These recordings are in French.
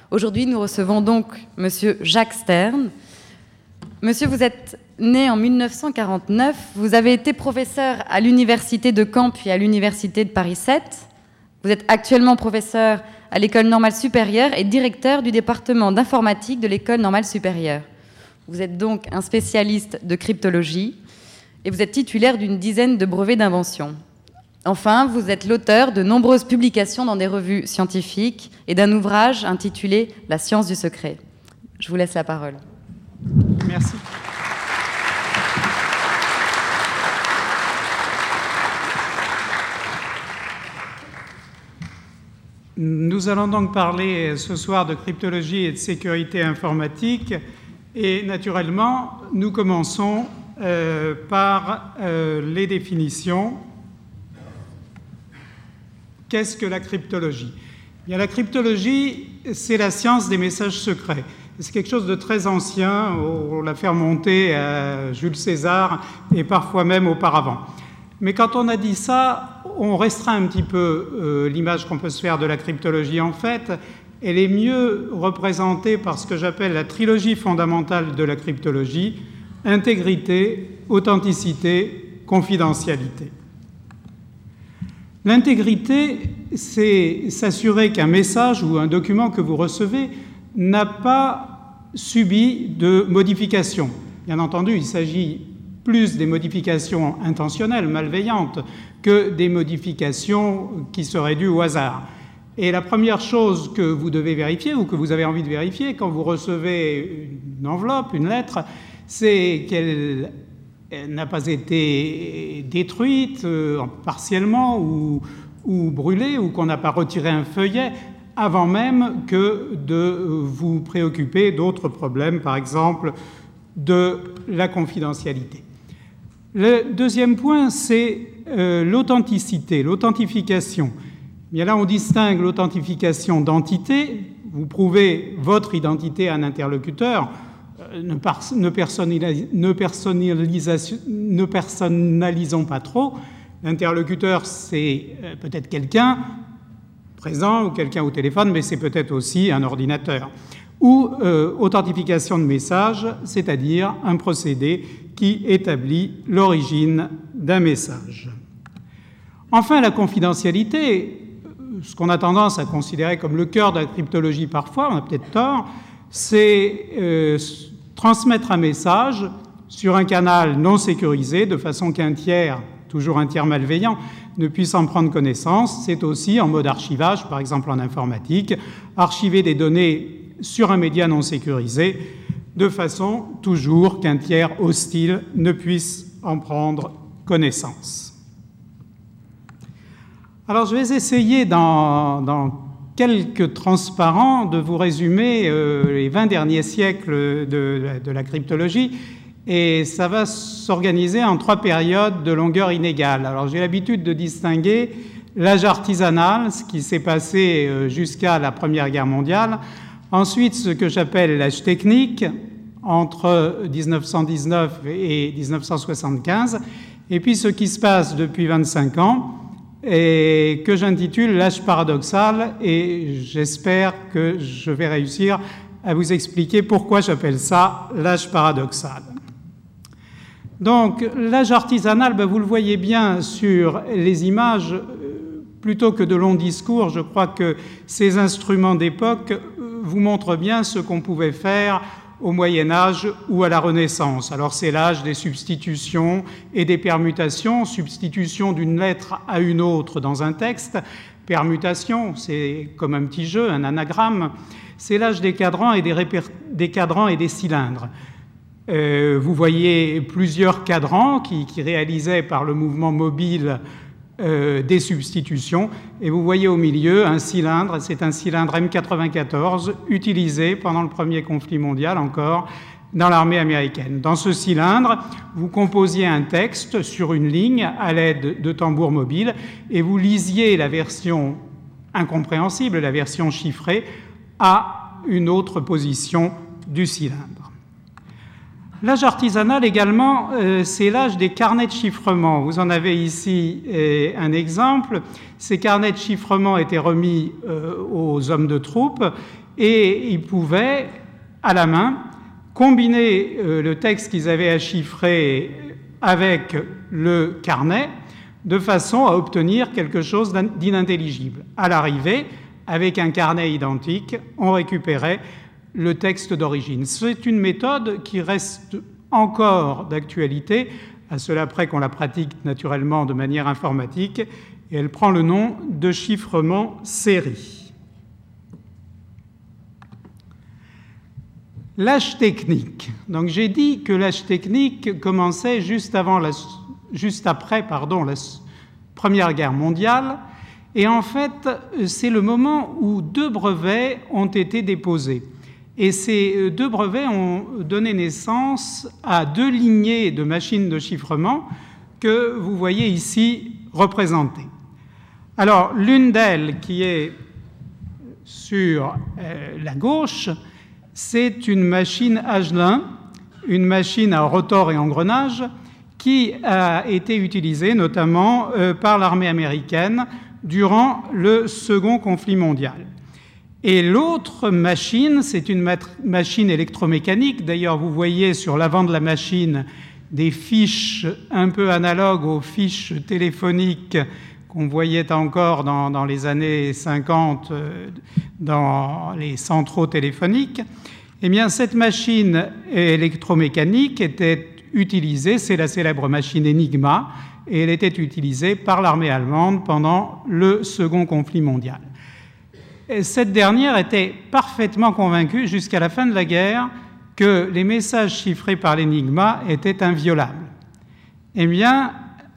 Aujourd'hui, nous recevons donc Monsieur Jacques Stern. Monsieur, vous êtes né en 1949. Vous avez été professeur à l'Université de Caen puis à l'Université de Paris 7. Vous êtes actuellement professeur à l'École normale supérieure et directeur du département d'informatique de l'École normale supérieure. Vous êtes donc un spécialiste de cryptologie et vous êtes titulaire d'une dizaine de brevets d'invention. Enfin, vous êtes l'auteur de nombreuses publications dans des revues scientifiques et d'un ouvrage intitulé « La science du secret ». Je vous laisse la parole. Merci. Nous allons donc parler ce soir de cryptologie et de sécurité informatique. Et naturellement, nous commençons par les définitions. Qu'est-ce que la cryptologie ? Bien, la cryptologie, c'est la science des messages secrets. C'est quelque chose de très ancien, on l'a fait remonter à Jules César et parfois même auparavant. Mais quand on a dit ça, on restreint un petit peu l'image qu'on peut se faire de la cryptologie. En fait, elle est mieux représentée par ce que j'appelle la trilogie fondamentale de la cryptologie: intégrité, authenticité, confidentialité. L'intégrité, c'est s'assurer qu'un message ou un document que vous recevez n'a pas subi de modifications. Bien entendu, il s'agit plus des modifications intentionnelles, malveillantes, que des modifications qui seraient dues au hasard. Et la première chose que vous devez vérifier, ou que vous avez envie de vérifier quand vous recevez une enveloppe, une lettre, c'est qu'elle n'a pas été détruite partiellement ou brûlée, ou qu'on n'a pas retiré un feuillet avant même que de vous préoccuper d'autres problèmes, par exemple de la confidentialité. Le deuxième point, c'est l'authenticité, l'authentification. Bien là, on distingue l'authentification d'entité. Vous prouvez votre identité à un interlocuteur. Ne personnalisons pas trop. L'interlocuteur, c'est peut-être quelqu'un présent ou quelqu'un au téléphone, mais c'est peut-être aussi un ordinateur. Ou authentification de message, c'est-à-dire un procédé qui établit l'origine d'un message. Enfin, la confidentialité, ce qu'on a tendance à considérer comme le cœur de la cryptologie parfois, on a peut-être tort, c'est transmettre un message sur un canal non sécurisé de façon qu'un tiers, toujours un tiers malveillant, ne puisse en prendre connaissance. C'est aussi en mode archivage, par exemple en informatique, archiver des données sur un média non sécurisé de façon toujours qu'un tiers hostile ne puisse en prendre connaissance. Alors je vais essayer dans quelques transparents de vous résumer les 20 derniers siècles de la cryptologie, et ça va s'organiser en 3 périodes de longueur inégale. Alors j'ai l'habitude de distinguer l'âge artisanal, ce qui s'est passé jusqu'à la Première Guerre mondiale, ensuite ce que j'appelle l'âge technique, entre 1919 et 1975, et puis ce qui se passe depuis 25 ans, et que j'intitule l'âge paradoxal, et j'espère que je vais réussir à vous expliquer pourquoi j'appelle ça l'âge paradoxal. Donc, l'âge artisanal, vous le voyez bien sur les images, plutôt que de longs discours, je crois que ces instruments d'époque vous montrent bien ce qu'on pouvait faire au Moyen-Âge ou à la Renaissance. Alors c'est l'âge des substitutions et des permutations, substitution d'une lettre à une autre dans un texte, permutation, c'est comme un petit jeu, un anagramme, c'est l'âge des cadrans et des cadrans et des cylindres. Vous voyez plusieurs cadrans qui réalisaient par le mouvement mobile des substitutions, et vous voyez au milieu un cylindre, c'est un cylindre M94 utilisé pendant le premier conflit mondial encore dans l'armée américaine. Dans ce cylindre, vous composiez un texte sur une ligne à l'aide de tambours mobiles et vous lisiez la version incompréhensible, la version chiffrée, à une autre position du cylindre. L'âge artisanal également, c'est l'âge des carnets de chiffrement. Vous en avez ici un exemple. Ces carnets de chiffrement étaient remis aux hommes de troupe et ils pouvaient, à la main, combiner le texte qu'ils avaient à chiffrer avec le carnet de façon à obtenir quelque chose d'inintelligible. À l'arrivée, avec un carnet identique, on récupérait le texte d'origine. C'est une méthode qui reste encore d'actualité, à cela près qu'on la pratique naturellement de manière informatique, et elle prend le nom de chiffrement série. L'âge technique. Donc j'ai dit que l'âge technique commençait juste après la Première Guerre mondiale, et en fait c'est le moment où 2 brevets ont été déposés. Et ces 2 brevets ont donné naissance à 2 lignées de machines de chiffrement que vous voyez ici représentées. Alors, l'une d'elles, qui est sur la gauche, c'est une machine Agelin, une machine à rotor et engrenage, qui a été utilisée notamment par l'armée américaine durant le second conflit mondial. Et l'autre machine, c'est une machine électromécanique. D'ailleurs, vous voyez sur l'avant de la machine des fiches un peu analogues aux fiches téléphoniques qu'on voyait encore dans les années 50 dans les centraux téléphoniques. Eh bien, cette machine électromécanique était utilisée, c'est la célèbre machine Enigma, et elle était utilisée par l'armée allemande pendant le second conflit mondial. Cette dernière était parfaitement convaincue jusqu'à la fin de la guerre que les messages chiffrés par l'Enigma étaient inviolables. Eh bien,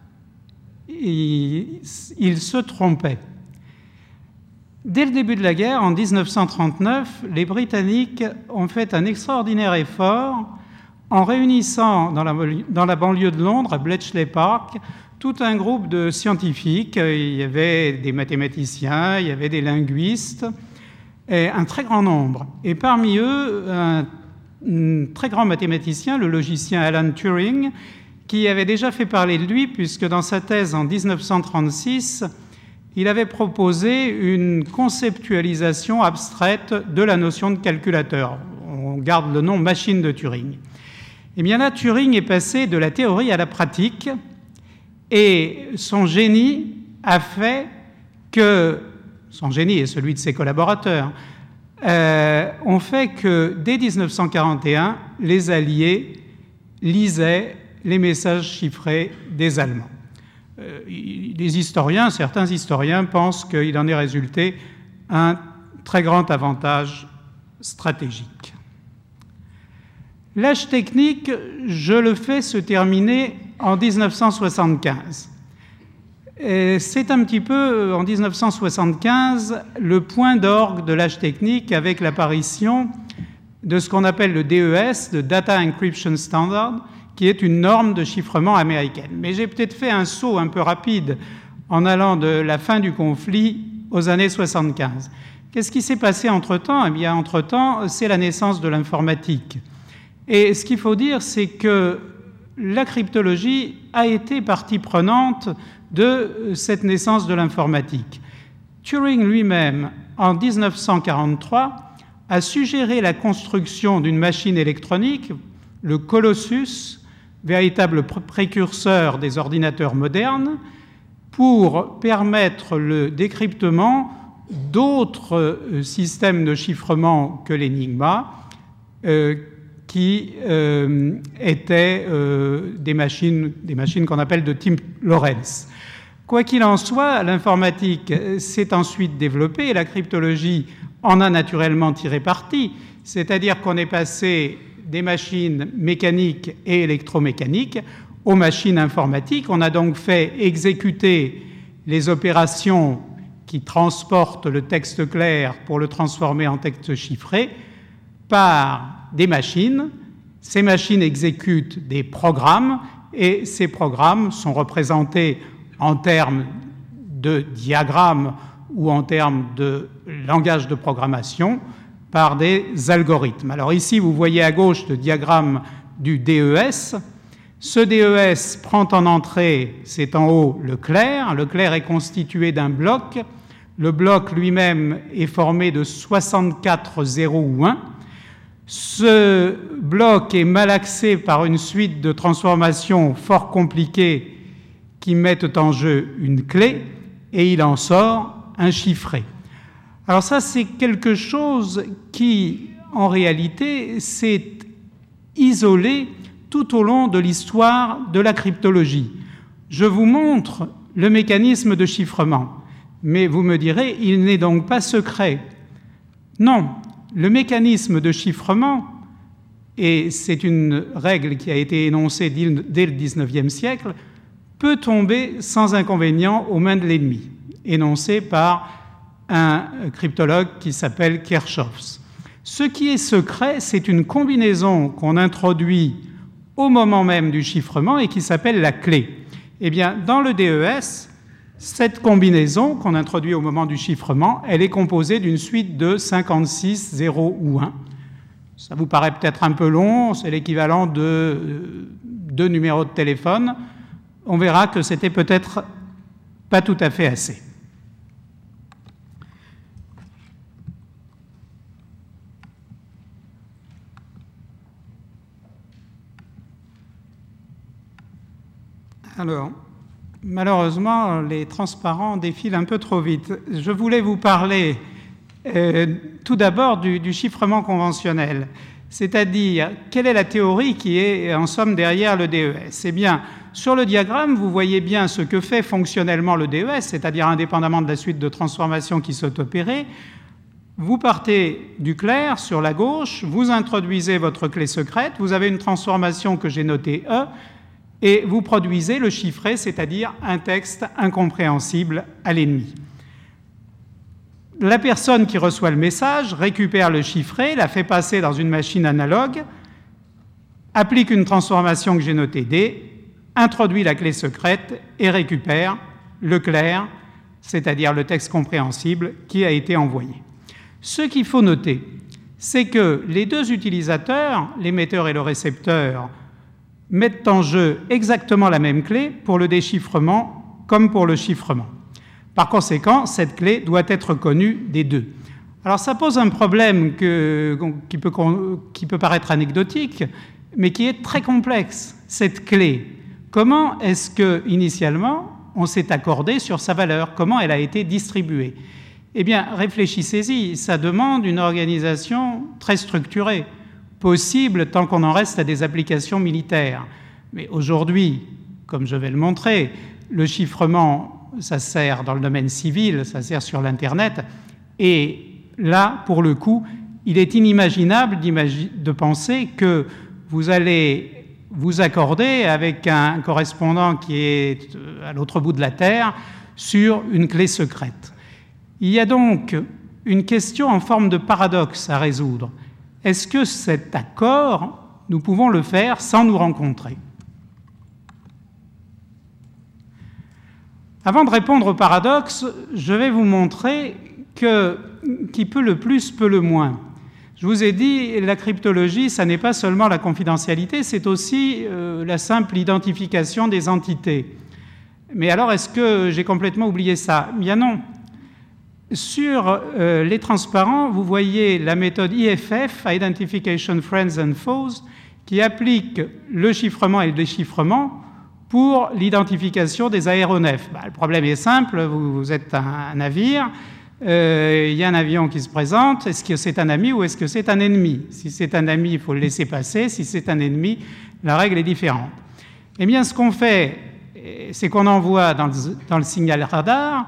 il se trompait. Dès le début de la guerre, en 1939, les Britanniques ont fait un extraordinaire effort en réunissant dans la banlieue de Londres, à Bletchley Park, tout un groupe de scientifiques. Il y avait des mathématiciens, il y avait des linguistes, et un très grand nombre. Et parmi eux, un très grand mathématicien, le logicien Alan Turing, qui avait déjà fait parler de lui, puisque dans sa thèse en 1936, il avait proposé une conceptualisation abstraite de la notion de calculateur. On garde le nom machine de Turing. Eh bien là, Turing est passé de la théorie à la pratique, et son génie a fait que, son génie et celui de ses collaborateurs, ont fait que dès 1941, les Alliés lisaient les messages chiffrés des Allemands. Certains historiens pensent qu'il en est résulté un très grand avantage stratégique. L'âge technique, je le fais se terminer en 1975. Et c'est un petit peu, en 1975, le point d'orgue de l'âge technique avec l'apparition de ce qu'on appelle le DES, le Data Encryption Standard, qui est une norme de chiffrement américaine. Mais j'ai peut-être fait un saut un peu rapide en allant de la fin du conflit aux années 75. Qu'est-ce qui s'est passé entre-temps ? Eh bien, entre-temps, c'est la naissance de l'informatique. Et ce qu'il faut dire, c'est que la cryptologie a été partie prenante de cette naissance de l'informatique. Turing lui-même, en 1943, a suggéré la construction d'une machine électronique, le Colossus, véritable précurseur des ordinateurs modernes, pour permettre le décryptement d'autres systèmes de chiffrement que l'Enigma, qui étaient des machines qu'on appelle de type Lorentz. Quoi qu'il en soit, l'informatique s'est ensuite développée et la cryptologie en a naturellement tiré parti, c'est-à-dire qu'on est passé des machines mécaniques et électromécaniques aux machines informatiques. On a donc fait exécuter les opérations qui transportent le texte clair pour le transformer en texte chiffré par des machines. Ces machines exécutent des programmes et ces programmes sont représentés en termes de diagrammes ou en termes de langage de programmation par des algorithmes. Alors ici, vous voyez à gauche le diagramme du DES. Ce DES prend en entrée, c'est en haut, le clair. Le clair est constitué d'un bloc Le bloc lui-même est formé de 64 0 ou 1. Ce bloc est malaxé par une suite de transformations fort compliquées qui mettent en jeu une clé, et il en sort un chiffré. Alors ça, c'est quelque chose qui, en réalité, s'est isolé tout au long de l'histoire de la cryptologie. Je vous montre le mécanisme de chiffrement, mais vous me direz, il n'est donc pas secret. Non, le mécanisme de chiffrement, et c'est une règle qui a été énoncée dès le XIXe siècle, peut tomber sans inconvénient aux mains de l'ennemi, énoncée par un cryptologue qui s'appelle Kirchhoff. Ce qui est secret, c'est une combinaison qu'on introduit au moment même du chiffrement et qui s'appelle la clé. Eh bien, dans le DES, cette combinaison qu'on introduit au moment du chiffrement, elle est composée d'une suite de 56 0 ou 1. Ça vous paraît peut-être un peu long, c'est l'équivalent de 2 numéros de téléphone. On verra que c'était peut-être pas tout à fait assez. Alors, malheureusement, les transparents défilent un peu trop vite. Je voulais vous parler tout d'abord du chiffrement conventionnel, c'est-à-dire quelle est la théorie qui est en somme derrière le DES. Eh bien, sur le diagramme, vous voyez bien ce que fait fonctionnellement le DES, c'est-à-dire indépendamment de la suite de transformations qui sont opérées. Vous partez du clair sur la gauche, vous introduisez votre clé secrète, vous avez une transformation que j'ai notée E, et vous produisez le chiffré, c'est-à-dire un texte incompréhensible à l'ennemi. La personne qui reçoit le message récupère le chiffré, la fait passer dans une machine analogue, applique une transformation que j'ai notée D, introduit la clé secrète et récupère le clair, c'est-à-dire le texte compréhensible qui a été envoyé. Ce qu'il faut noter, c'est que les deux utilisateurs, l'émetteur et le récepteur, mettent en jeu exactement la même clé pour le déchiffrement comme pour le chiffrement. Par conséquent, cette clé doit être connue des deux. Alors ça pose un problème qui peut paraître anecdotique, mais qui est très complexe. Cette clé, comment est-ce que initialement on s'est accordé sur sa valeur? Comment elle a été distribuée? Eh bien, réfléchissez-y, ça demande une organisation très structurée, possible tant qu'on en reste à des applications militaires. Mais aujourd'hui, comme je vais le montrer, le chiffrement, ça sert dans le domaine civil, ça sert sur l'Internet, et là, pour le coup, il est inimaginable de penser que vous allez vous accorder avec un correspondant qui est à l'autre bout de la Terre sur une clé secrète. Il y a donc une question en forme de paradoxe à résoudre. Est-ce que cet accord, nous pouvons le faire sans nous rencontrer? Avant de répondre au paradoxe, je vais vous montrer que qui peut le plus peut le moins. Je vous ai dit, la cryptologie, ça n'est pas seulement la confidentialité, c'est aussi la simple identification des entités. Mais alors, est-ce que j'ai complètement oublié ça? Bien non. Sur les transparents, vous voyez la méthode IFF, Identification Friends and Foes, qui applique le chiffrement et le déchiffrement pour l'identification des aéronefs. Le problème est simple, vous êtes un navire, il y a un avion qui se présente, est-ce que c'est un ami ou est-ce que c'est un ennemi? Si c'est un ami, il faut le laisser passer, si c'est un ennemi, la règle est différente. Eh bien, ce qu'on fait, c'est qu'on envoie dans le signal radar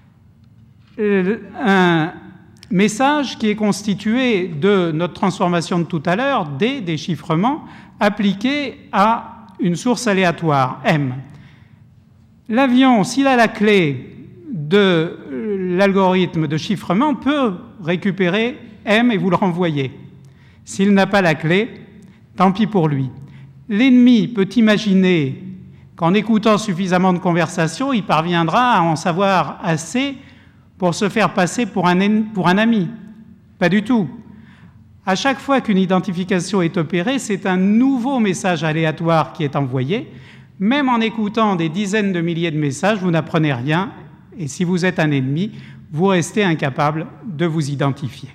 un message qui est constitué de notre transformation de tout à l'heure, D, déchiffrement, appliqué à une source aléatoire, M. L'avion, s'il a la clé de l'algorithme de chiffrement, peut récupérer M et vous le renvoyer. S'il n'a pas la clé, tant pis pour lui. L'ennemi peut imaginer qu'en écoutant suffisamment de conversations, il parviendra à en savoir assez pour se faire passer pour un ami. Pas du tout. À chaque fois qu'une identification est opérée, c'est un nouveau message aléatoire qui est envoyé. Même en écoutant des dizaines de milliers de messages, vous n'apprenez rien. Et si vous êtes un ennemi, vous restez incapable de vous identifier.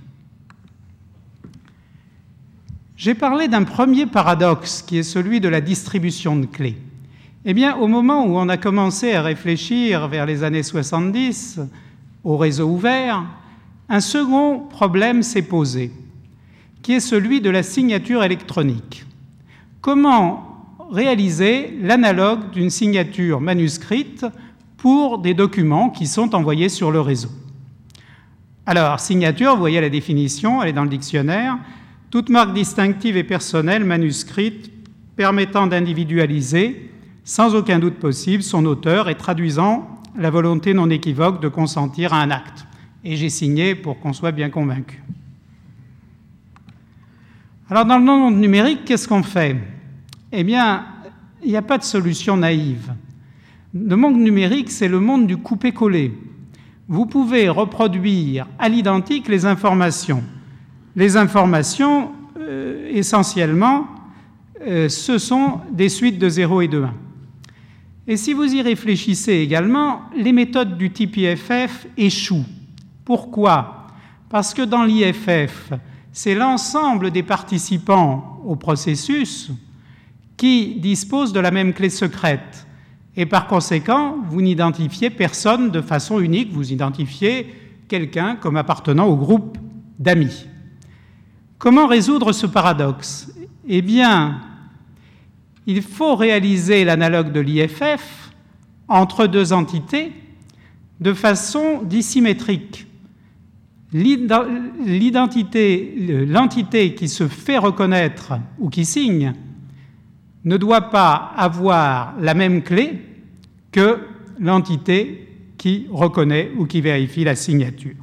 J'ai parlé d'un premier paradoxe qui est celui de la distribution de clés. Eh bien, au moment où on a commencé à réfléchir vers les années 70 au réseau ouvert, un second problème s'est posé, qui est celui de la signature électronique. Comment réaliser l'analogue d'une signature manuscrite pour des documents qui sont envoyés sur le réseau? Alors, signature, vous voyez la définition, elle est dans le dictionnaire. Toute marque distinctive et personnelle manuscrite permettant d'individualiser, sans aucun doute possible, son auteur et traduisant la volonté non équivoque de consentir à un acte. Et j'ai signé pour qu'on soit bien convaincu. Alors, dans le monde numérique, qu'est-ce qu'on fait? Eh bien, il n'y a pas de solution naïve. Le monde numérique, c'est le monde du coupé-collé. Vous pouvez reproduire à l'identique les informations. Les informations, essentiellement, ce sont des suites de 0 et de 1. Et si vous y réfléchissez également, les méthodes du type IFF échouent. Pourquoi? Parce que dans l'IFF, c'est l'ensemble des participants au processus qui disposent de la même clé secrète. Et par conséquent, vous n'identifiez personne de façon unique, vous identifiez quelqu'un comme appartenant au groupe d'amis. Comment résoudre ce paradoxe? Eh bien, il faut réaliser l'analogue de l'IFF entre deux entités de façon dissymétrique. L'entité qui se fait reconnaître ou qui signe ne doit pas avoir la même clé que l'entité qui reconnaît ou qui vérifie la signature.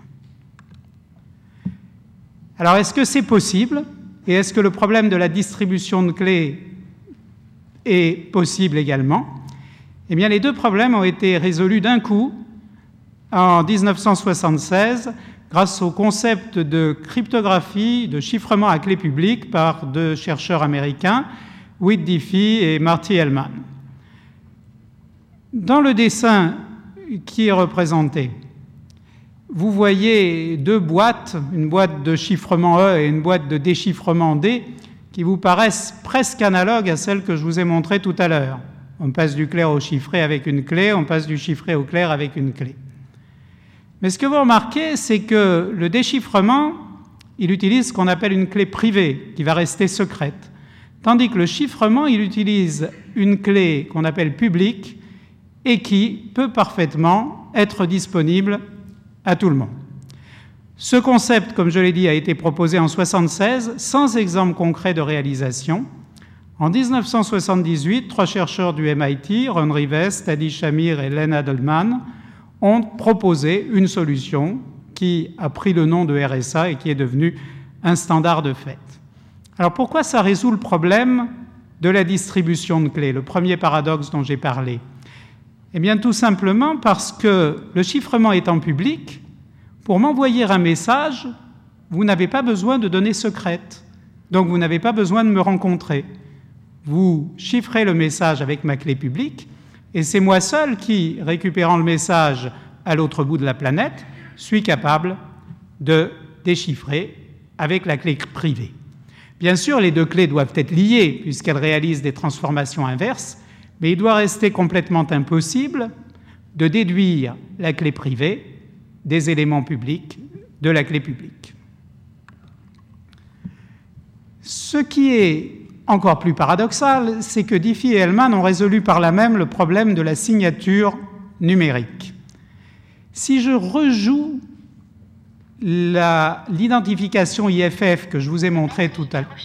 Alors, est-ce que c'est possible? Et est-ce que le problème de la distribution de clés est possible également? Eh bien, les deux problèmes ont été résolus d'un coup en 1976 grâce au concept de cryptographie, de chiffrement à clé publique par deux chercheurs américains, Whit Diffie et Marty Hellman. Dans le dessin qui est représenté, vous voyez deux boîtes, une boîte de chiffrement E et une boîte de déchiffrement D, qui vous paraissent presque analogues à celles que je vous ai montrées tout à l'heure. On passe du clair au chiffré avec une clé, on passe du chiffré au clair avec une clé. Mais ce que vous remarquez, c'est que le déchiffrement, il utilise ce qu'on appelle une clé privée, qui va rester secrète. Tandis que le chiffrement, il utilise une clé qu'on appelle publique et qui peut parfaitement être disponible à tout le monde. Ce concept, comme je l'ai dit, a été proposé en 1976, sans exemple concret de réalisation. En 1978, trois chercheurs du MIT, Ron Rivest, Adi Shamir et Len Adelman, ont proposé une solution qui a pris le nom de RSA et qui est devenue un standard de fait. Alors pourquoi ça résout le problème de la distribution de clés, le premier paradoxe dont j'ai parlé? Eh bien tout simplement parce que le chiffrement étant public, pour m'envoyer un message, vous n'avez pas besoin de données secrètes, donc vous n'avez pas besoin de me rencontrer. Vous chiffrez le message avec ma clé publique, et c'est moi seul qui, récupérant le message à l'autre bout de la planète, suis capable de déchiffrer avec la clé privée. Bien sûr, les deux clés doivent être liées, puisqu'elles réalisent des transformations inverses, mais il doit rester complètement impossible de déduire la clé privée des éléments publics de la clé publique. Ce qui est encore plus paradoxal, c'est que Diffie et Hellman ont résolu par là même le problème de la signature numérique. Si je rejoue l'identification IFF que je vous ai montrée tout à l'heure,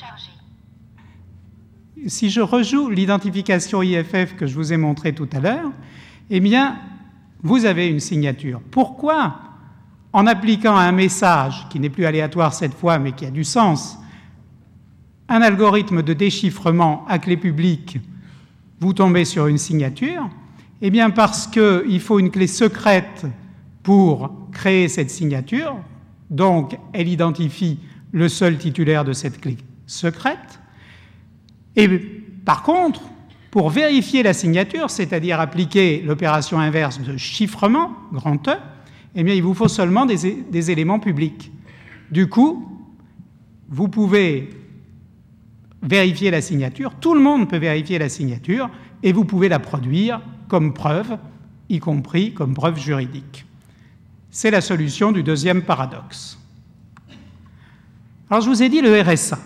eh bien, vous avez une signature. Pourquoi, en appliquant à un message qui n'est plus aléatoire cette fois, mais qui a du sens, un algorithme de déchiffrement à clé publique, vous tombez sur une signature? Eh bien, parce qu'il faut une clé secrète pour créer cette signature, donc elle identifie le seul titulaire de cette clé secrète. Et par contre, pour vérifier la signature, c'est-à-dire appliquer l'opération inverse de chiffrement, grand E, eh bien, il vous faut seulement des éléments publics. Du coup, vous pouvez vérifier la signature, tout le monde peut vérifier la signature, et vous pouvez la produire comme preuve, y compris comme preuve juridique. C'est la solution du deuxième paradoxe. Alors, je vous ai dit le RSA.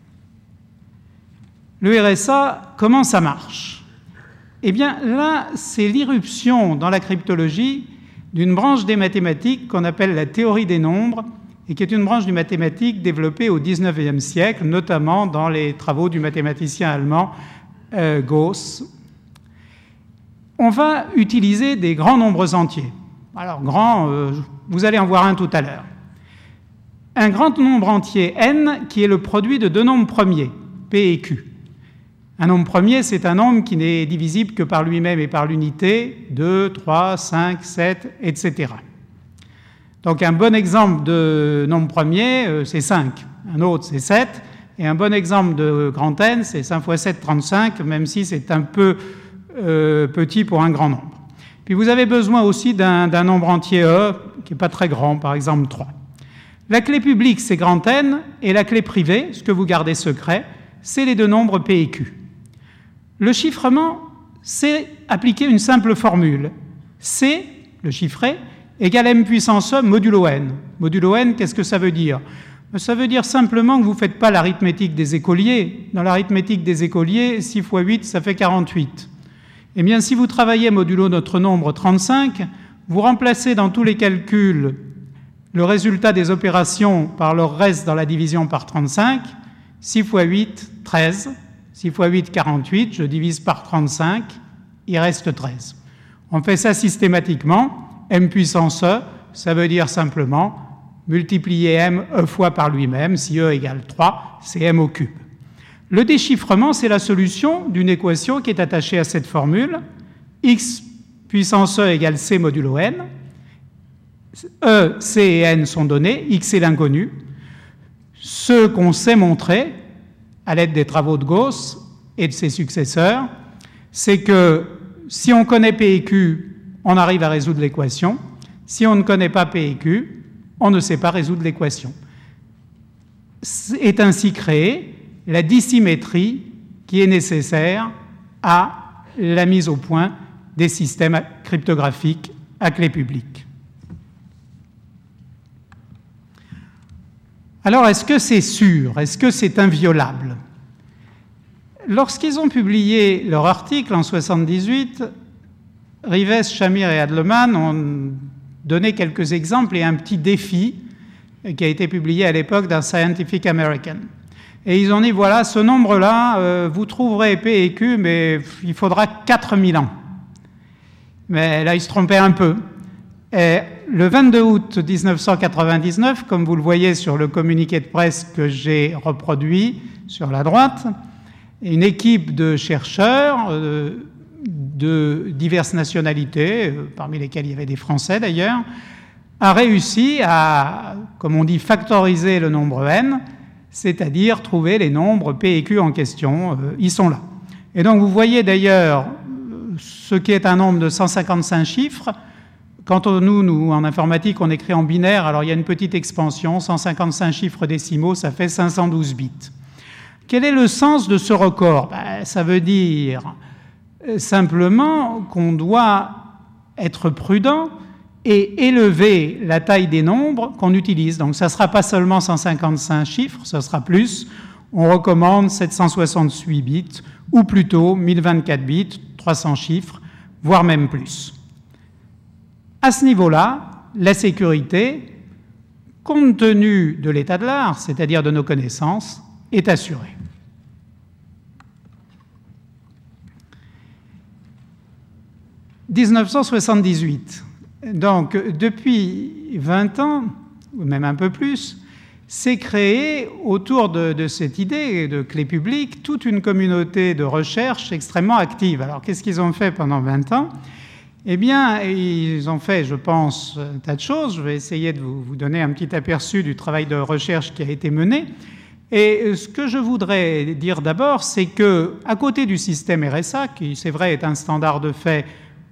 Le RSA, comment ça marche? Eh bien, là, c'est l'irruption dans la cryptologie d'une branche des mathématiques qu'on appelle la théorie des nombres, et qui est une branche du mathématique développée au XIXe siècle, notamment dans les travaux du mathématicien allemand Gauss. On va utiliser des grands nombres entiers. Alors, vous allez en voir un tout à l'heure. Un grand nombre entier n qui est le produit de deux nombres premiers, p et q. Un nombre premier, c'est un nombre qui n'est divisible que par lui-même et par l'unité, 2, 3, 5, 7, etc. Donc un bon exemple de nombre premier, c'est 5. Un autre, c'est 7. Et un bon exemple de grand N, c'est 5 fois 7, 35, même si c'est un peu petit pour un grand nombre. Puis vous avez besoin aussi d'un nombre entier E, qui n'est pas très grand, par exemple 3. La clé publique, c'est grand N, et la clé privée, ce que vous gardez secret, c'est les deux nombres P et Q. Le chiffrement, c'est appliquer une simple formule. C, le chiffré, égale m puissance E modulo n. Modulo n, qu'est-ce que ça veut dire? Ça veut dire simplement que vous ne faites pas l'arithmétique des écoliers. Dans l'arithmétique des écoliers, 6 fois 8, ça fait 48. Eh bien, si vous travaillez modulo notre nombre 35, vous remplacez dans tous les calculs le résultat des opérations par leur reste dans la division par 35. 6 fois 8, 13. 6 fois 8, 48. Je divise par 35. Il reste 13. On fait ça systématiquement. M puissance E, ça veut dire simplement multiplier M E fois par lui-même. Si E égale 3, c'est M au cube. Le déchiffrement, c'est la solution d'une équation qui est attachée à cette formule. X puissance E égale C modulo N. E, C et N sont donnés. X est l'inconnu. Ce qu'on sait montrer, à l'aide des travaux de Gauss et de ses successeurs, c'est que si on connaît P et Q, on arrive à résoudre l'équation. Si on ne connaît pas P et Q, on ne sait pas résoudre l'équation. Est ainsi créée la dissymétrie qui est nécessaire à la mise au point des systèmes cryptographiques à clé publique. Alors, est-ce que c'est sûr? Est-ce que c'est inviolable? Lorsqu'ils ont publié leur article en 1978, Rives, Shamir et Adleman ont donné quelques exemples et un petit défi qui a été publié à l'époque dans Scientific American. Et ils ont dit, voilà, ce nombre-là, vous trouverez P et Q, mais il faudra 4000 ans. Mais là, ils se trompaient un peu. Et le 22 août 1999, comme vous le voyez sur le communiqué de presse que j'ai reproduit sur la droite, une équipe de chercheurs de diverses nationalités, parmi lesquelles il y avait des Français d'ailleurs, a réussi à, comme on dit, factoriser le nombre n, c'est-à-dire trouver les nombres P et Q en question. Ils sont là. Et donc vous voyez d'ailleurs ce qui est un nombre de 155 chiffres. Quand nous, en informatique, on écrit en binaire, alors il y a une petite expansion, 155 chiffres décimaux, ça fait 512 bits. Quel est le sens de ce record? Ça veut dire simplement qu'on doit être prudent et élever la taille des nombres qu'on utilise. Donc ça ne sera pas seulement 155 chiffres, ça sera plus. On recommande 768 bits, ou plutôt 1024 bits, 300 chiffres, voire même plus. À ce niveau-là, la sécurité, compte tenu de l'état de l'art, c'est-à-dire de nos connaissances, est assurée. « 1978. Donc, depuis 20 ans, ou même un peu plus, s'est créée autour de cette idée de clé publique toute une communauté de recherche extrêmement active. Alors, qu'est-ce qu'ils ont fait pendant 20 ans ? Eh bien, ils ont fait, je pense, un tas de choses. Je vais essayer de vous donner un petit aperçu du travail de recherche qui a été mené. Et ce que je voudrais dire d'abord, c'est qu'à côté du système RSA, qui, c'est vrai, est un standard de fait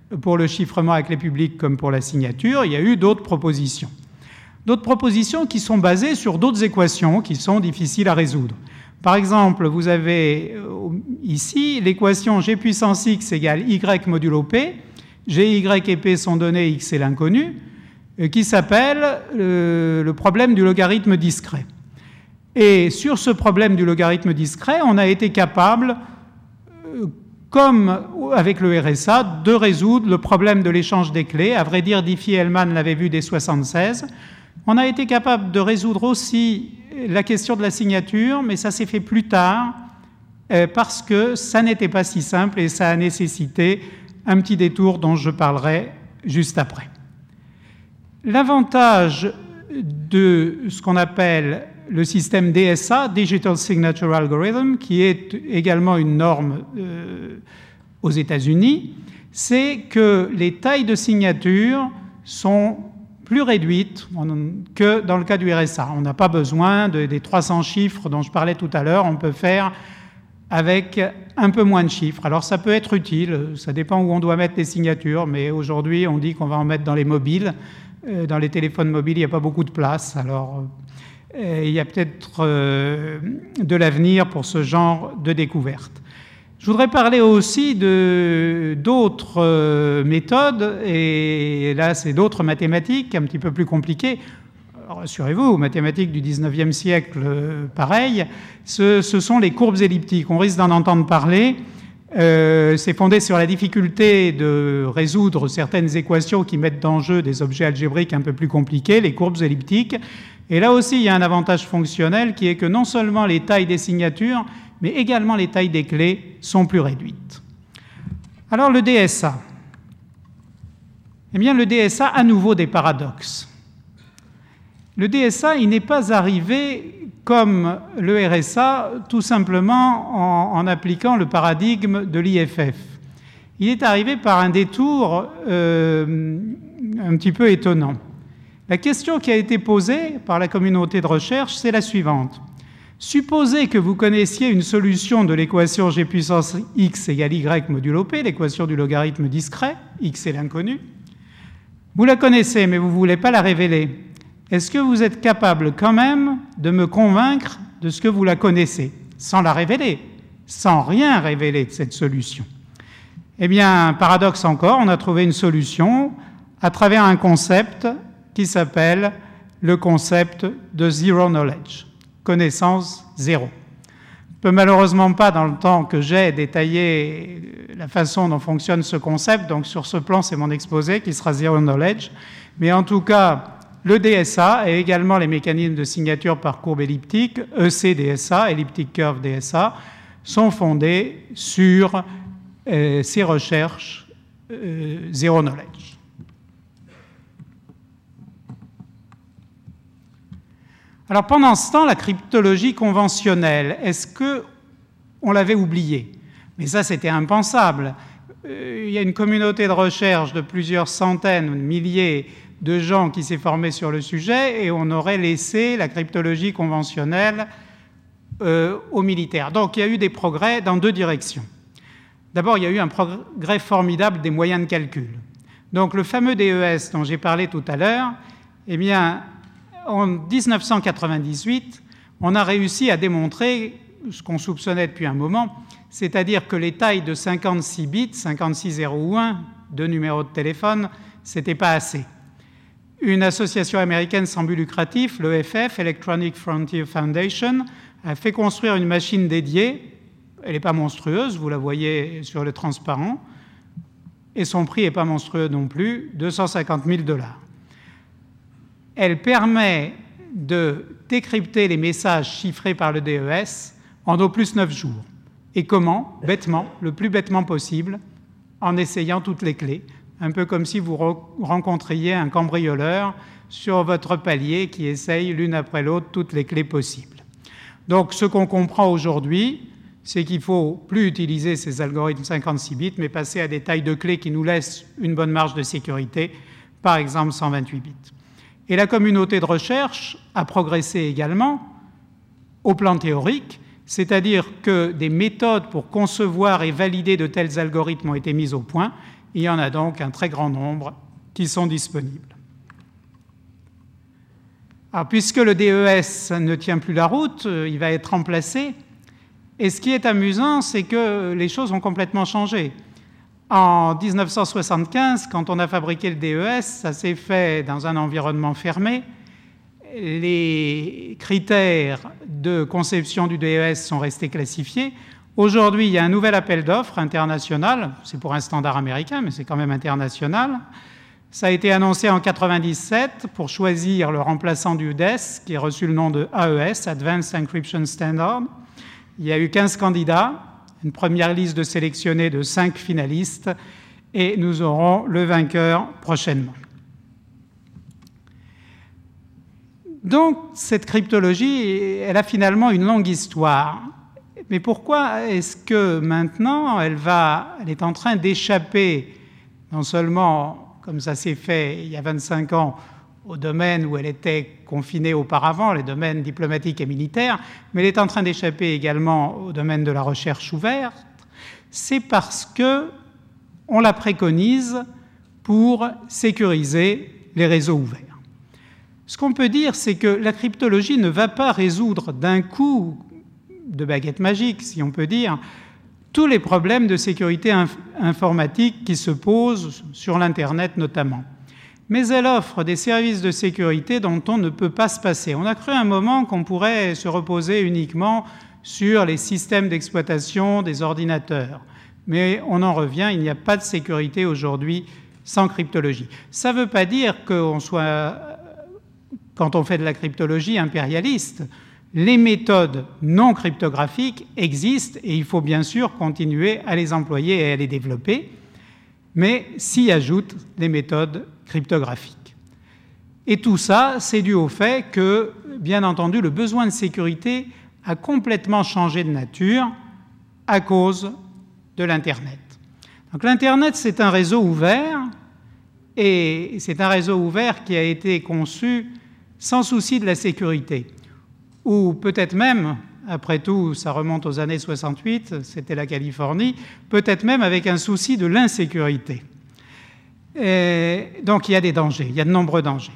pour le chiffrement à clé publique comme pour la signature. Il y a eu d'autres propositions. D'autres propositions qui sont basées sur d'autres équations qui sont difficiles à résoudre. Par exemple, vous avez ici l'équation G puissance x égale y modulo p. G, y et p sont donnés, x est l'inconnu, qui s'appelle le problème du logarithme discret. Et sur ce problème du logarithme discret, on a été capable, comme avec le RSA, de résoudre le problème de l'échange des clés. À vrai dire, Diffie-Hellman l'avait vu dès 1976. On a été capable de résoudre aussi la question de la signature, mais ça s'est fait plus tard, parce que ça n'était pas si simple et ça a nécessité un petit détour dont je parlerai juste après. L'avantage de ce qu'on appelle le système DSA, Digital Signature Algorithm, qui est également une norme aux États-Unis, c'est que les tailles de signature sont plus réduites que dans le cas du RSA. On n'a pas besoin des 300 chiffres dont je parlais tout à l'heure, on peut faire avec un peu moins de chiffres. Alors ça peut être utile, ça dépend où on doit mettre les signatures, mais aujourd'hui on dit qu'on va en mettre dans les mobiles. Dans les téléphones mobiles, il n'y a pas beaucoup de place, alors il y a peut-être de l'avenir pour ce genre de découverte. Je voudrais parler aussi d'autres méthodes, et là c'est d'autres mathématiques un petit peu plus compliquées. Rassurez-vous, mathématiques du 19e siècle, pareil, ce sont les courbes elliptiques. On risque d'en entendre parler. C'est fondé sur la difficulté de résoudre certaines équations qui mettent en jeu des objets algébriques un peu plus compliqués, les courbes elliptiques. Et là aussi, il y a un avantage fonctionnel qui est que non seulement les tailles des signatures, mais également les tailles des clés sont plus réduites. Alors le DSA. Eh bien, le DSA, à nouveau des paradoxes. Le DSA, il n'est pas arrivé comme le RSA, tout simplement en appliquant le paradigme de l'IFF. Il est arrivé par un détour un petit peu étonnant. La question qui a été posée par la communauté de recherche, c'est la suivante. Supposez que vous connaissiez une solution de l'équation G puissance x égale y modulo p, l'équation du logarithme discret, x est l'inconnu. Vous la connaissez, mais vous ne voulez pas la révéler. Est-ce que vous êtes capable quand même de me convaincre de ce que vous la connaissez, sans la révéler, sans rien révéler de cette solution? Eh bien, paradoxe encore, on a trouvé une solution à travers un concept qui s'appelle le concept de zero knowledge, connaissance zéro. Je ne peux malheureusement pas, dans le temps que j'ai, détailler la façon dont fonctionne ce concept, donc sur ce plan, c'est mon exposé qui sera zero knowledge, mais en tout cas, le DSA et également les mécanismes de signature par courbe elliptique, EC-DSA, Elliptic Curve DSA, sont fondés sur ces recherches zero knowledge. Alors pendant ce temps, la cryptologie conventionnelle, est-ce qu'on l'avait oubliée? Mais ça, c'était impensable. Il y a une communauté de recherche de plusieurs centaines, milliers de gens qui s'est formée sur le sujet et on aurait laissé la cryptologie conventionnelle aux militaires. Donc il y a eu des progrès dans deux directions. D'abord, il y a eu un progrès formidable des moyens de calcul. Donc le fameux DES dont j'ai parlé tout à l'heure, eh bien, en 1998, on a réussi à démontrer ce qu'on soupçonnait depuis un moment, c'est-à-dire que les tailles de 56 bits, 5601, de numéros de téléphone, c'était pas assez. Une association américaine sans but lucratif, l'EFF, Electronic Frontier Foundation, a fait construire une machine dédiée. Elle n'est pas monstrueuse, vous la voyez sur le transparent, et son prix n'est pas monstrueux non plus, $250 000. Elle permet de décrypter les messages chiffrés par le DES en au plus 9 jours. Et comment? Bêtement, le plus bêtement possible, en essayant toutes les clés. Un peu comme si vous rencontriez un cambrioleur sur votre palier qui essaye l'une après l'autre toutes les clés possibles. Donc ce qu'on comprend aujourd'hui, c'est qu'il ne faut plus utiliser ces algorithmes 56 bits, mais passer à des tailles de clés qui nous laissent une bonne marge de sécurité, par exemple 128 bits. Et la communauté de recherche a progressé également au plan théorique, c'est-à-dire que des méthodes pour concevoir et valider de tels algorithmes ont été mises au point, Il y en a donc un très grand nombre qui sont disponibles. Alors, puisque le DES ne tient plus la route, il va être remplacé. Et ce qui est amusant, c'est que les choses ont complètement changé. En 1975, quand on a fabriqué le DES, ça s'est fait dans un environnement fermé. Les critères de conception du DES sont restés classifiés. Aujourd'hui, il y a un nouvel appel d'offres international. C'est pour un standard américain, mais c'est quand même international. Ça a été annoncé en 1997 pour choisir le remplaçant du DES, qui a reçu le nom de AES, Advanced Encryption Standard. Il y a eu 15 candidats, une première liste de sélectionnés de 5 finalistes, et nous aurons le vainqueur prochainement. Donc, cette cryptologie, elle a finalement une longue histoire. Mais pourquoi est-ce que maintenant, elle est en train d'échapper, non seulement, comme ça s'est fait il y a 25 ans, au domaine où elle était confinée auparavant, les domaines diplomatiques et militaires, mais elle est en train d'échapper également au domaine de la recherche ouverte, c'est parce qu'on la préconise pour sécuriser les réseaux ouverts. Ce qu'on peut dire, c'est que la cryptologie ne va pas résoudre d'un coup de baguette magique, si on peut dire, tous les problèmes de sécurité informatique qui se posent sur l'Internet notamment. Mais elle offre des services de sécurité dont on ne peut pas se passer. On a cru un moment qu'on pourrait se reposer uniquement sur les systèmes d'exploitation des ordinateurs. Mais on en revient, il n'y a pas de sécurité aujourd'hui sans cryptologie. Ça ne veut pas dire qu'on soit, quand on fait de la cryptologie, impérialiste. Les méthodes non cryptographiques existent et il faut bien sûr continuer à les employer et à les développer, mais s'y ajoutent les méthodes cryptographiques. Et tout ça, c'est dû au fait que, bien entendu, le besoin de sécurité a complètement changé de nature à cause de l'Internet. Donc l'Internet, c'est un réseau ouvert, et c'est un réseau ouvert qui a été conçu sans souci de la sécurité. Ou peut-être même, après tout, ça remonte aux années 68, c'était la Californie, peut-être même avec un souci de l'insécurité. Donc il y a des dangers, il y a de nombreux dangers.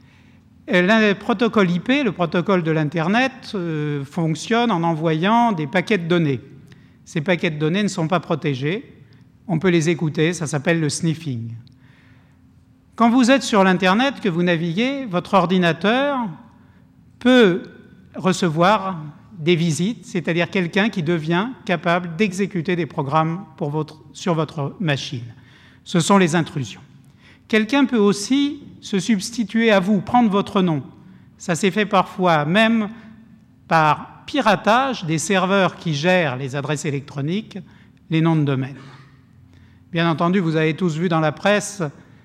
Le protocole IP, le protocole de l'Internet, fonctionne en envoyant des paquets de données. Ces paquets de données ne sont pas protégés, on peut les écouter, ça s'appelle le sniffing. Quand vous êtes sur l'Internet, que vous naviguez, votre ordinateur peut recevoir des visites, c'est-à-dire quelqu'un qui devient capable d'exécuter des programmes sur votre machine. Ce sont les intrusions. Quelqu'un peut aussi se substituer à vous, prendre votre nom. Ça s'est fait parfois même par piratage des serveurs qui gèrent les adresses électroniques, les noms de domaine. Bien entendu, vous avez tous vu dans la presse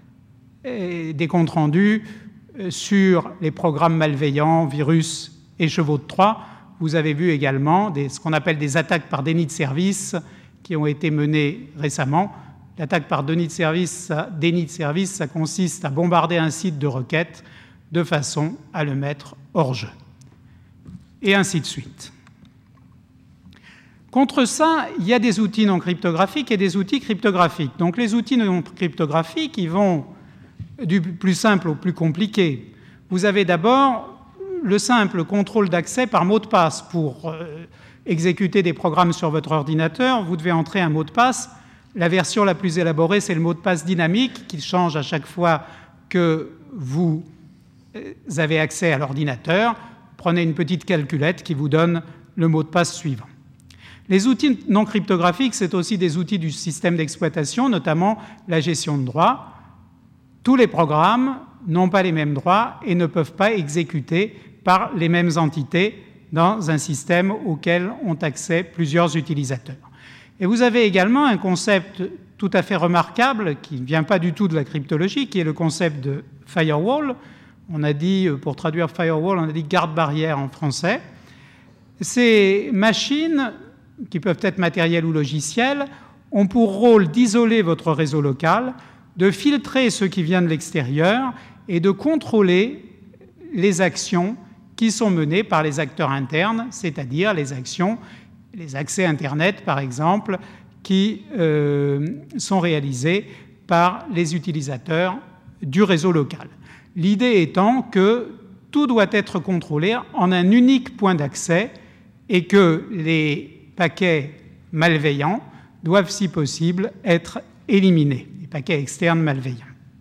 des comptes rendus sur les programmes malveillants, virus et chevaux de Troie. Vous avez vu également ce qu'on appelle des attaques par déni de service qui ont été menées récemment. L'attaque par déni de service, ça consiste à bombarder un site de requête de façon à le mettre hors jeu. Et ainsi de suite. Contre ça, il y a des outils non cryptographiques et des outils cryptographiques. Donc les outils non cryptographiques, ils vont du plus simple au plus compliqué. Vous avez d'abord le simple contrôle d'accès par mot de passe. Pour exécuter des programmes sur votre ordinateur, vous devez entrer un mot de passe. La version la plus élaborée, c'est le mot de passe dynamique qui change à chaque fois que vous avez accès à l'ordinateur. Prenez une petite calculette qui vous donne le mot de passe suivant. Les outils non cryptographiques, c'est aussi des outils du système d'exploitation, notamment la gestion de droits. Tous les programmes n'ont pas les mêmes droits et ne peuvent pas exécuter par les mêmes entités dans un système auquel ont accès plusieurs utilisateurs. Et vous avez également un concept tout à fait remarquable qui ne vient pas du tout de la cryptologie, qui est le concept de firewall. On a dit, pour traduire firewall, on a dit garde-barrière en français. Ces machines, qui peuvent être matérielles ou logicielles, ont pour rôle d'isoler votre réseau local, de filtrer ce qui vient de l'extérieur et de contrôler les actions qui sont menées par les acteurs internes, c'est-à-dire les accès Internet, par exemple, qui sont réalisés par les utilisateurs du réseau local. L'idée étant que tout doit être contrôlé en un unique point d'accès et que les paquets malveillants doivent, si possible, être éliminés, les paquets externes malveillants.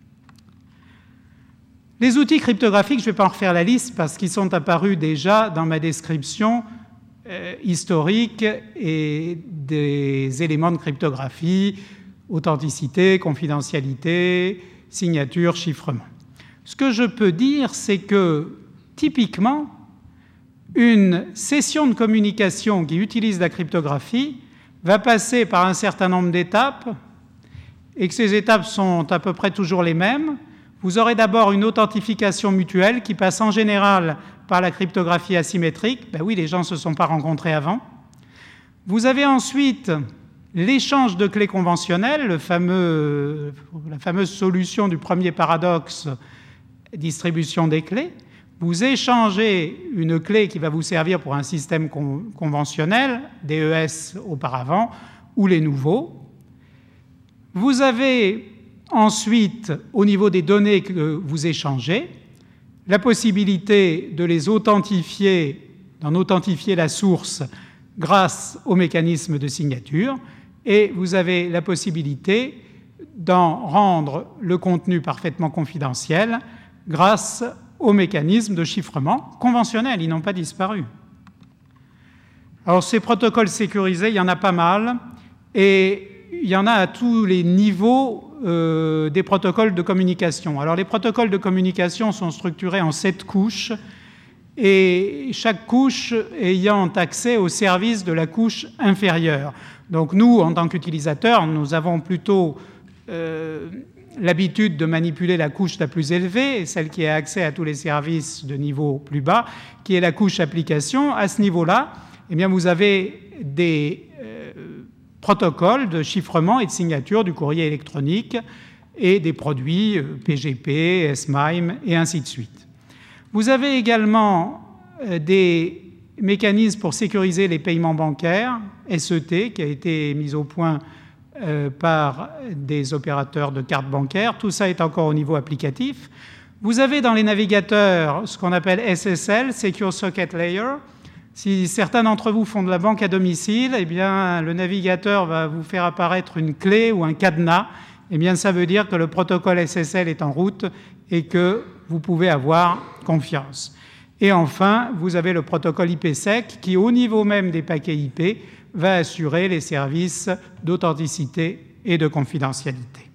Les outils cryptographiques, je ne vais pas en refaire la liste parce qu'ils sont apparus déjà dans ma description historique et des éléments de cryptographie, authenticité, confidentialité, signature, chiffrement. Ce que je peux dire, c'est que typiquement, une session de communication qui utilise la cryptographie va passer par un certain nombre d'étapes et que ces étapes sont à peu près toujours les mêmes. Vous aurez d'abord une authentification mutuelle qui passe en général par la cryptographie asymétrique. Ben oui, les gens ne se sont pas rencontrés avant. Vous avez ensuite l'échange de clés conventionnelles, la fameuse solution du premier paradoxe, distribution des clés. Vous échangez une clé qui va vous servir pour un système conventionnel, DES auparavant, ou les nouveaux. Vous avez ensuite, au niveau des données que vous échangez, la possibilité de les authentifier, d'en authentifier la source grâce au mécanisme de signature, et vous avez la possibilité d'en rendre le contenu parfaitement confidentiel grâce au mécanisme de chiffrement conventionnel. Ils n'ont pas disparu. Alors, ces protocoles sécurisés, il y en a pas mal, et il y en a à tous les niveaux des protocoles de communication. Alors, les protocoles de communication sont structurés en 7 couches, et chaque couche ayant accès au service de la couche inférieure. Donc, nous, en tant qu'utilisateurs, nous avons plutôt l'habitude de manipuler la couche la plus élevée, celle qui a accès à tous les services de niveau plus bas, qui est la couche application. À ce niveau-là, eh bien, vous avez des protocoles de chiffrement et de signature du courrier électronique et des produits PGP, SMIME et ainsi de suite. Vous avez également des mécanismes pour sécuriser les paiements bancaires, SET, qui a été mis au point par des opérateurs de cartes bancaires. Tout ça est encore au niveau applicatif. Vous avez dans les navigateurs ce qu'on appelle SSL, Secure Socket Layer. Si certains d'entre vous font de la banque à domicile, eh bien, le navigateur va vous faire apparaître une clé ou un cadenas. Eh bien, ça veut dire que le protocole SSL est en route et que vous pouvez avoir confiance. Et enfin, vous avez le protocole IPsec qui, au niveau même des paquets IP, va assurer les services d'authenticité et de confidentialité.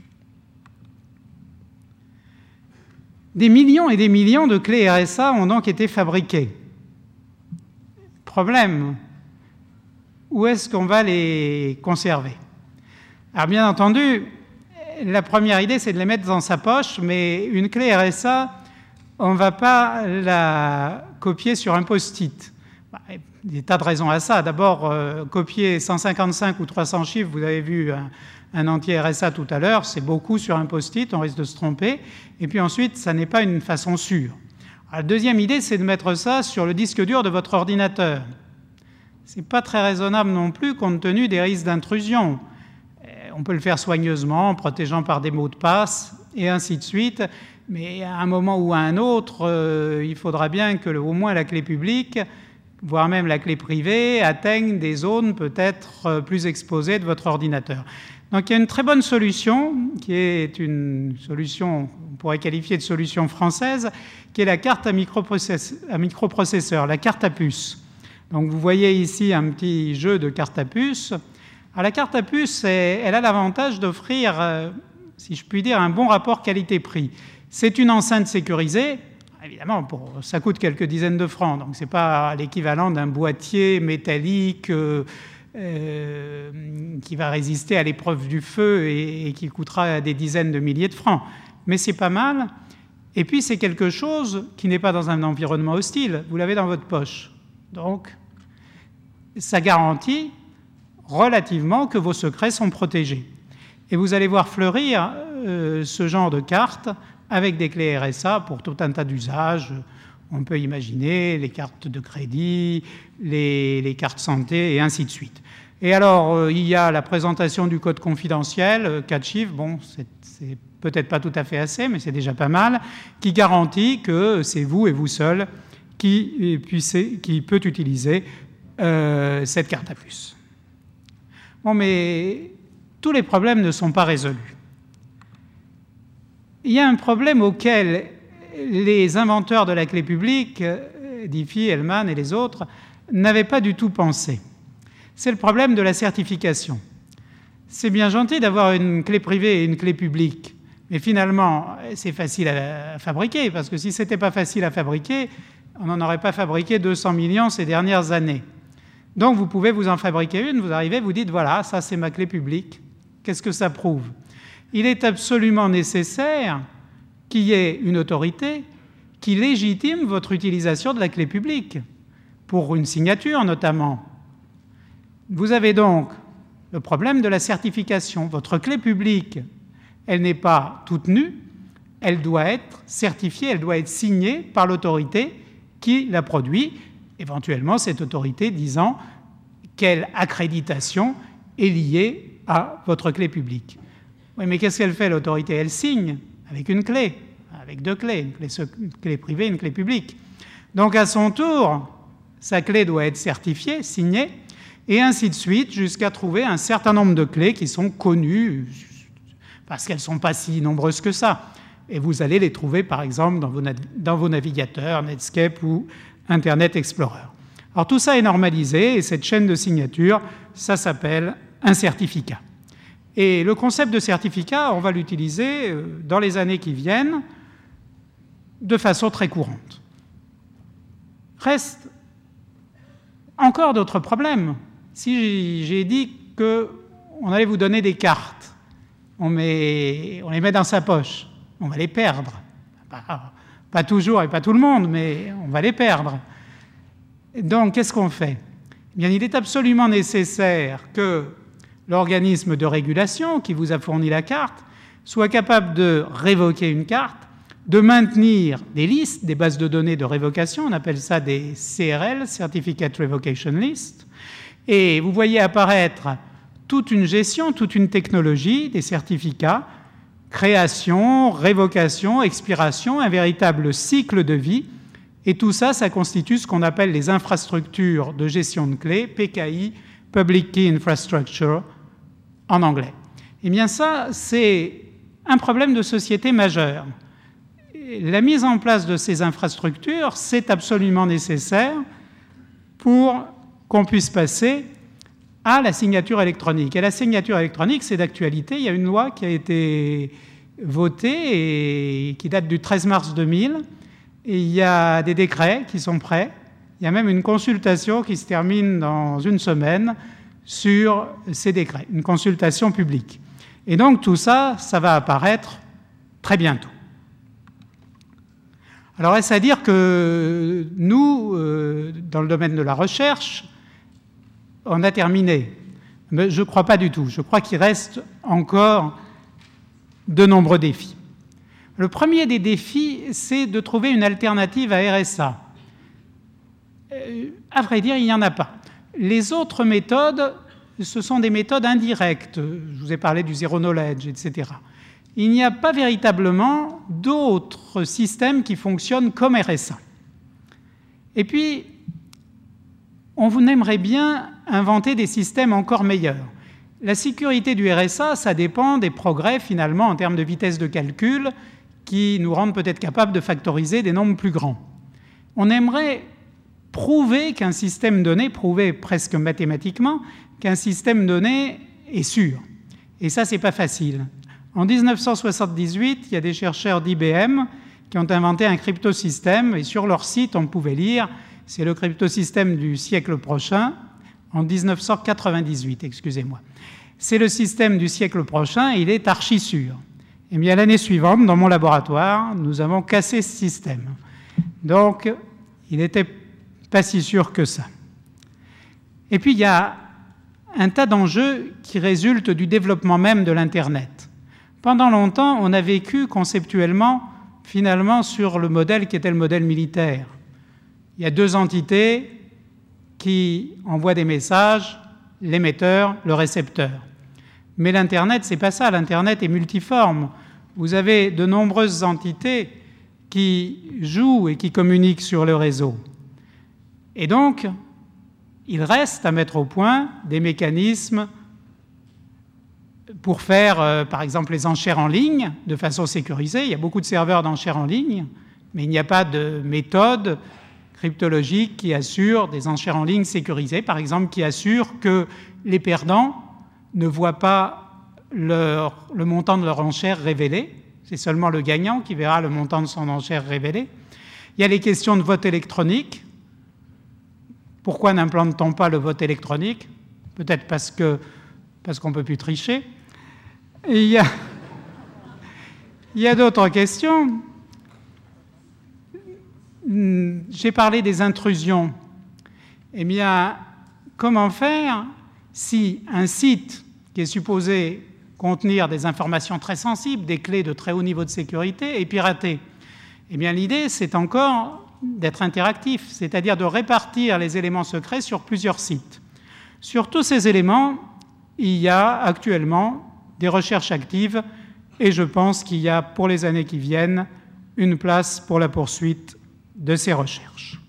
Des millions et des millions de clés RSA ont donc été fabriquées. Problème, où est-ce qu'on va les conserver? Alors bien entendu, la première idée, c'est de les mettre dans sa poche, mais une clé RSA, on ne va pas la copier sur un post-it. Il y a des tas de raisons à ça. D'abord, copier 155 ou 300 chiffres, vous avez vu un entier RSA tout à l'heure, c'est beaucoup sur un post-it, on risque de se tromper. Et puis ensuite, ça n'est pas une façon sûre. Alors, la deuxième idée, c'est de mettre ça sur le disque dur de votre ordinateur. Ce n'est pas très raisonnable non plus compte tenu des risques d'intrusion. On peut le faire soigneusement, en protégeant par des mots de passe, et ainsi de suite. Mais à un moment ou à un autre, il faudra bien que au moins la clé publique, voire même la clé privée, atteigne des zones peut-être plus exposées de votre ordinateur. Donc il y a une très bonne solution, qui est une solution, on pourrait qualifier de solution française, qui est la carte à microprocesseur, la carte à puce. Donc vous voyez ici un petit jeu de carte à puce. Alors, la carte à puce, elle a l'avantage d'offrir, si je puis dire, un bon rapport qualité-prix. C'est une enceinte sécurisée. Évidemment, ça coûte quelques dizaines de francs, donc ce n'est pas l'équivalent d'un boîtier métallique qui va résister à l'épreuve du feu et qui coûtera des dizaines de milliers de francs. Mais c'est pas mal. Et puis, c'est quelque chose qui n'est pas dans un environnement hostile. Vous l'avez dans votre poche. Donc, ça garantit relativement que vos secrets sont protégés. Et vous allez voir fleurir ce genre de cartes avec des clés RSA pour tout un tas d'usages. On peut imaginer les cartes de crédit, les cartes santé et ainsi de suite. Et alors, il y a la présentation du code confidentiel, 4 chiffres, bon, c'est peut-être pas tout à fait assez, mais c'est déjà pas mal, qui garantit que c'est vous et vous seul qui peut utiliser cette carte à puce. Bon, mais tous les problèmes ne sont pas résolus. Il y a un problème auquel les inventeurs de la clé publique, Diffie, Hellman et les autres, n'avaient pas du tout pensé. C'est le problème de la certification. C'est bien gentil d'avoir une clé privée et une clé publique, mais finalement, c'est facile à fabriquer, parce que si ce n'était pas facile à fabriquer, on n'en aurait pas fabriqué 200 millions ces dernières années. Donc vous pouvez vous en fabriquer une, vous arrivez, vous dites, voilà, ça c'est ma clé publique. Qu'est-ce que ça prouve ? Il est absolument nécessaire qu'il y ait une autorité qui légitime votre utilisation de la clé publique, pour une signature notamment. Vous avez donc le problème de la certification. Votre clé publique, elle n'est pas toute nue, elle doit être certifiée, elle doit être signée par l'autorité qui la produit, éventuellement cette autorité disant quelle accréditation est liée à votre clé publique. Oui, mais qu'est-ce qu'elle fait, l'autorité ? Elle signe avec une clé, avec 2 clés, une clé privée et une clé publique. Donc à son tour, sa clé doit être certifiée, signée, et ainsi de suite, jusqu'à trouver un certain nombre de clés qui sont connues, parce qu'elles ne sont pas si nombreuses que ça. Et vous allez les trouver, par exemple, dans vos navigateurs, Netscape ou Internet Explorer. Alors tout ça est normalisé, et cette chaîne de signature, ça s'appelle un certificat. Et le concept de certificat, on va l'utiliser dans les années qui viennent de façon très courante. Reste encore d'autres problèmes. Si j'ai dit qu'on allait vous donner des cartes, on les met dans sa poche, on va les perdre. Pas toujours et pas tout le monde, mais on va les perdre. Donc, qu'est-ce qu'on fait ? Eh bien, il est absolument nécessaire que l'organisme de régulation qui vous a fourni la carte soit capable de révoquer une carte, de maintenir des listes, des bases de données de révocation, on appelle ça des CRL, Certificate Revocation List, et vous voyez apparaître toute une gestion, toute une technologie des certificats, création, révocation, expiration, un véritable cycle de vie, et tout ça, ça constitue ce qu'on appelle les infrastructures de gestion de clés, PKI, Public Key Infrastructure, en anglais. Eh bien ça, c'est un problème de société majeur. La mise en place de ces infrastructures, c'est absolument nécessaire pour qu'on puisse passer à la signature électronique. Et la signature électronique, c'est d'actualité. Il y a une loi qui a été votée et qui date du 13 mars 2000. Et il y a des décrets qui sont prêts. Il y a même une consultation qui se termine dans une semaine sur ces décrets, une consultation publique. Et donc tout ça, ça va apparaître très bientôt. Alors est-ce à dire que nous, dans le domaine de la recherche, on a terminé ? Mais je ne crois pas du tout. Je crois qu'il reste encore de nombreux défis. Le premier des défis, c'est de trouver une alternative à RSA. À vrai dire, il n'y en a pas. Les autres méthodes, ce sont des méthodes indirectes. Je vous ai parlé du zero knowledge, etc. Il n'y a pas véritablement d'autres systèmes qui fonctionnent comme RSA. Et puis, on aimerait bien inventer des systèmes encore meilleurs. La sécurité du RSA, ça dépend des progrès, finalement, en termes de vitesse de calcul, qui nous rendent peut-être capables de factoriser des nombres plus grands. On aimerait prouver qu'un système donné, prouver presque mathématiquement, qu'un système donné est sûr. Et ça, c'est pas facile. En 1978, il y a des chercheurs d'IBM qui ont inventé un cryptosystème, et sur leur site, on pouvait lire « c'est le cryptosystème du siècle prochain », en 1998, excusez-moi. C'est le système du siècle prochain, et il est archi sûr. Et bien l'année suivante, dans mon laboratoire, nous avons cassé ce système. Donc, il n'était pas si sûr que ça. Et puis, il y a un tas d'enjeux qui résultent du développement même de l'Internet. Pendant longtemps, on a vécu conceptuellement, finalement, sur le modèle qui était le modèle militaire. Il y a 2 entités qui envoient des messages l'émetteur, le récepteur. Mais l'Internet, c'est pas ça. L'Internet est multiforme. Vous avez de nombreuses entités qui jouent et qui communiquent sur le réseau. Et donc, il reste à mettre au point des mécanismes pour faire, par exemple, les enchères en ligne de façon sécurisée. Il y a beaucoup de serveurs d'enchères en ligne, mais il n'y a pas de méthode cryptologique qui assure des enchères en ligne sécurisées, par exemple, qui assure que les perdants ne voient pas le montant de leur enchère révélé. C'est seulement le gagnant qui verra le montant de son enchère révélé. Il y a les questions de vote électronique. Pourquoi n'implante-t-on pas le vote électronique? Peut-être parce qu'on ne peut plus tricher. Et il y a d'autres questions. J'ai parlé des intrusions. Eh bien, comment faire si un site qui est supposé contenir des informations très sensibles, des clés de très haut niveau de sécurité, est piraté? Eh bien, l'idée, c'est encore d'être interactif, c'est-à-dire de répartir les éléments secrets sur plusieurs sites. Sur tous ces éléments, il y a actuellement des recherches actives et je pense qu'il y a, pour les années qui viennent, une place pour la poursuite de ces recherches.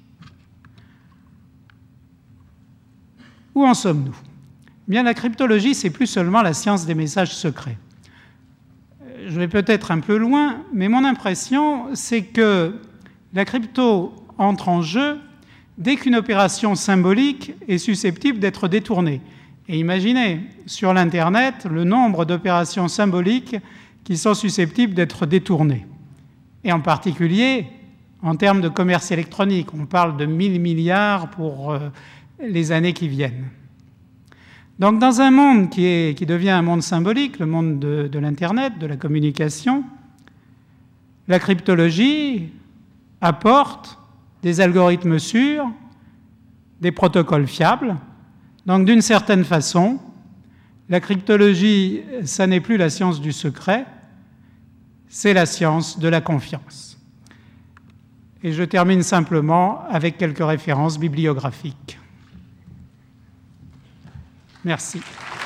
Où en sommes-nous? Bien, la cryptologie, c'est plus seulement la science des messages secrets. Je vais peut-être un peu loin, mais mon impression, c'est que la crypto entre en jeu dès qu'une opération symbolique est susceptible d'être détournée. Et imaginez, sur l'Internet, le nombre d'opérations symboliques qui sont susceptibles d'être détournées. Et en particulier, en termes de commerce électronique, on parle de 1000 milliards pour les années qui viennent. Donc, dans un monde qui devient un monde symbolique, le monde de l'Internet, de la communication, la cryptologie apporte des algorithmes sûrs, des protocoles fiables. Donc, d'une certaine façon, la cryptologie, ça n'est plus la science du secret, c'est la science de la confiance. Et je termine simplement avec quelques références bibliographiques. Merci.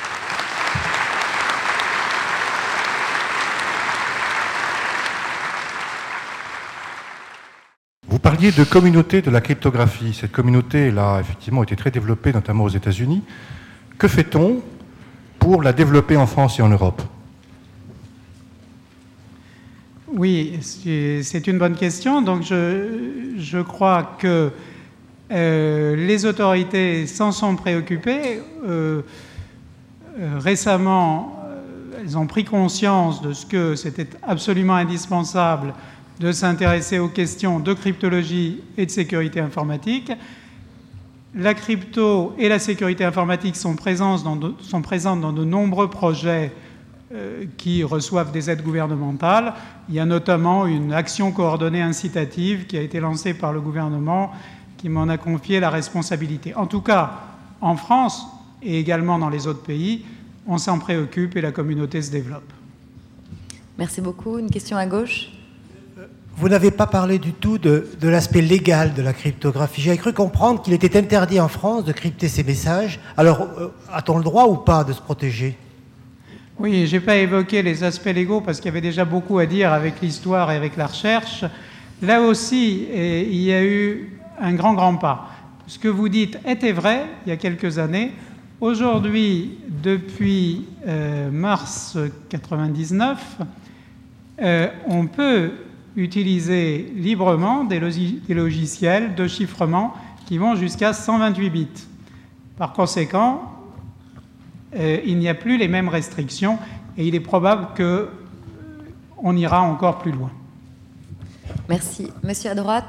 Vous parliez de communauté de la cryptographie. Cette communauté, elle a effectivement été très développée, notamment aux États-Unis. Que fait-on pour la développer en France et en Europe? Oui, c'est une bonne question. Donc, je crois que les autorités s'en sont préoccupées. Récemment, elles ont pris conscience de ce que c'était absolument indispensable de s'intéresser aux questions de cryptologie et de sécurité informatique. La crypto et la sécurité informatique sont présentes dans de nombreux projets qui reçoivent des aides gouvernementales. Il y a notamment une action coordonnée incitative qui a été lancée par le gouvernement qui m'en a confié la responsabilité. En tout cas, en France et également dans les autres pays, on s'en préoccupe et la communauté se développe. Merci beaucoup. Une question à gauche. Vous n'avez pas parlé du tout de l'aspect légal de la cryptographie. J'avais cru comprendre qu'il était interdit en France de crypter ces messages. Alors, a-t-on le droit ou pas de se protéger? Oui, je n'ai pas évoqué les aspects légaux parce qu'il y avait déjà beaucoup à dire avec l'histoire et avec la recherche. Là aussi, il y a eu un grand pas. Ce que vous dites était vrai il y a quelques années. Aujourd'hui, depuis mars 1999, on peut utiliser librement des logiciels de chiffrement qui vont jusqu'à 128 bits. Par conséquent, il n'y a plus les mêmes restrictions et il est probable qu'on ira encore plus loin. Merci. Monsieur à droite,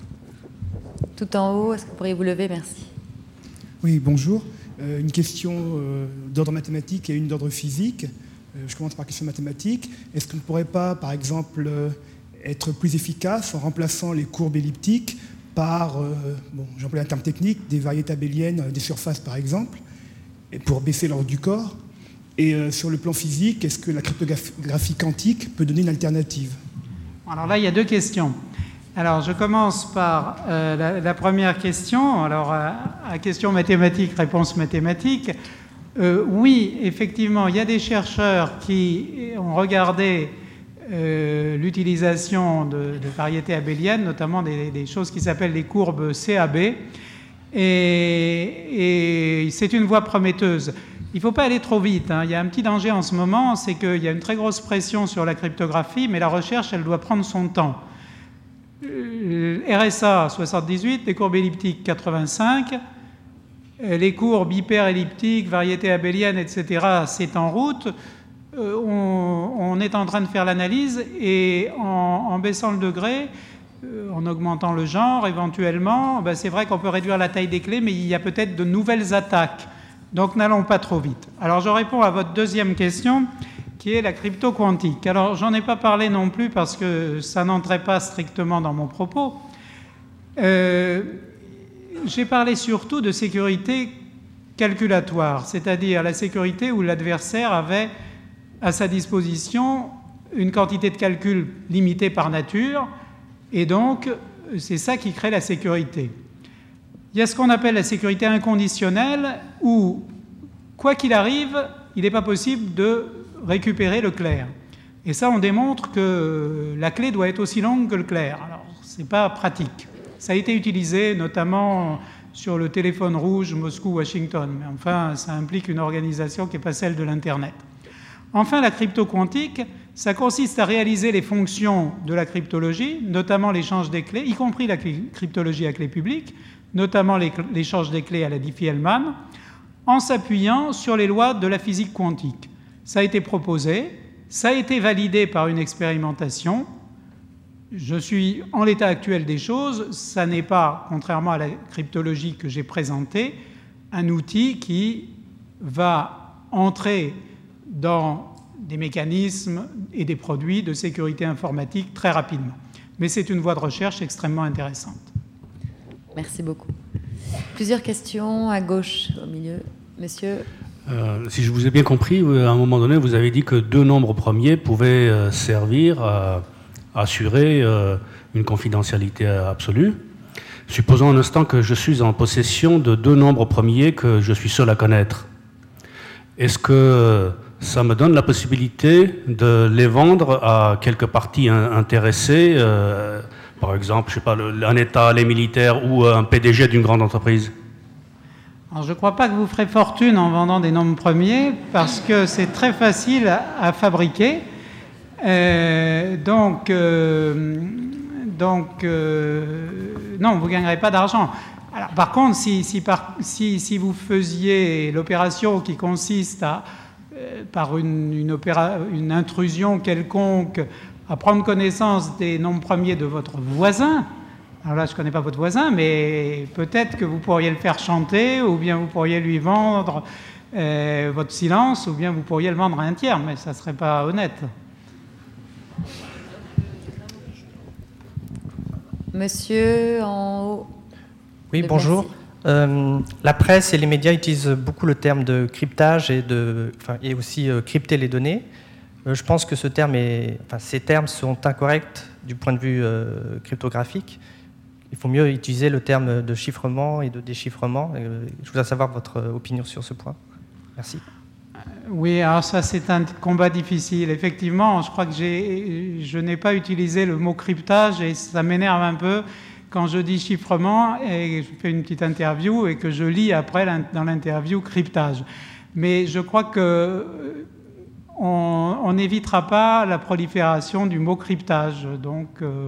tout en haut, est-ce que vous pourriez vous lever? Merci. Oui, bonjour. Une question d'ordre mathématique et une d'ordre physique. Je commence par la question mathématique. Est-ce qu'on ne pourrait pas, par exemple, être plus efficace en remplaçant les courbes elliptiques par, j'emploie un terme technique, des variétés abéliennes des surfaces, par exemple, et pour baisser l'ordre du corps? Et sur le plan physique, est-ce que la cryptographie quantique peut donner une alternative? Alors là, il y a deux questions. Alors, je commence par la première question. Alors, à question mathématique, réponse mathématique. Oui, effectivement, il y a des chercheurs qui ont regardé l'utilisation de variétés abéliennes, notamment des choses qui s'appellent les courbes CAB, et c'est une voie prometteuse. Il ne faut pas aller trop vite, hein. Il y a un petit danger en ce moment, c'est qu'il y a une très grosse pression sur la cryptographie, mais la recherche, elle doit prendre son temps. RSA 78, les courbes elliptiques 85, les courbes hyperelliptiques, variétés abéliennes, etc., c'est en route. On est en train de faire l'analyse et en baissant le degré, en augmentant le genre éventuellement, c'est vrai qu'on peut réduire la taille des clés, mais il y a peut-être de nouvelles attaques. Donc n'allons pas trop vite. Alors je réponds à votre deuxième question, qui est la crypto quantique. Alors j'en ai pas parlé non plus parce que ça n'entrait pas strictement dans mon propos. J'ai parlé surtout de sécurité calculatoire, c'est-à-dire la sécurité où l'adversaire avait à sa disposition une quantité de calcul limitée par nature, et donc c'est ça qui crée la sécurité. Il y a ce qu'on appelle la sécurité inconditionnelle, où, quoi qu'il arrive, il n'est pas possible de récupérer le clair. Et ça, on démontre que la clé doit être aussi longue que le clair. Alors, ce n'est pas pratique. Ça a été utilisé notamment sur le téléphone rouge Moscou-Washington, mais enfin, ça implique une organisation qui n'est pas celle de l'Internet. Enfin, la crypto quantique, ça consiste à réaliser les fonctions de la cryptologie, notamment l'échange des clés, y compris la cryptologie à clé publique, notamment l'échange des clés à la Diffie-Hellman, en s'appuyant sur les lois de la physique quantique. Ça a été proposé, ça a été validé par une expérimentation. Je suis en l'état actuel des choses, ça n'est pas, contrairement à la cryptologie que j'ai présentée, un outil qui va entrer dans des mécanismes et des produits de sécurité informatique très rapidement. Mais c'est une voie de recherche extrêmement intéressante. Merci beaucoup. Plusieurs questions à gauche, au milieu. Monsieur. Si je vous ai bien compris, à un moment donné, vous avez dit que 2 nombres premiers pouvaient servir à assurer une confidentialité absolue. Supposons un instant que je suis en possession de 2 nombres premiers que je suis seul à connaître. Est-ce que ça me donne la possibilité de les vendre à quelques parties intéressées, par exemple, je sais pas, un État, les militaires ou un PDG d'une grande entreprise? Alors, je ne crois pas que vous ferez fortune en vendant des nombres premiers parce que c'est très facile à fabriquer. Non, vous ne gagnerez pas d'argent. Alors, par contre, si vous faisiez l'opération qui consiste à, par une intrusion quelconque, à prendre connaissance des nombres premiers de votre voisin, alors là, je ne connais pas votre voisin, mais peut-être que vous pourriez le faire chanter, ou bien vous pourriez lui vendre votre silence, ou bien vous pourriez le vendre à un tiers, mais ça ne serait pas honnête. Monsieur en haut. Oui, bonjour. La presse et les médias utilisent beaucoup le terme de cryptage et aussi crypter les données. Je pense que ces termes sont incorrects du point de vue cryptographique. Il faut mieux utiliser le terme de chiffrement et de déchiffrement. Je voudrais savoir votre opinion sur ce point. Merci. Oui, alors ça c'est un combat difficile. Effectivement, je crois que je n'ai pas utilisé le mot cryptage et ça m'énerve un peu quand je dis chiffrement et je fais une petite interview et que je lis après dans l'interview cryptage. Mais je crois que on n'évitera pas la prolifération du mot cryptage. Donc,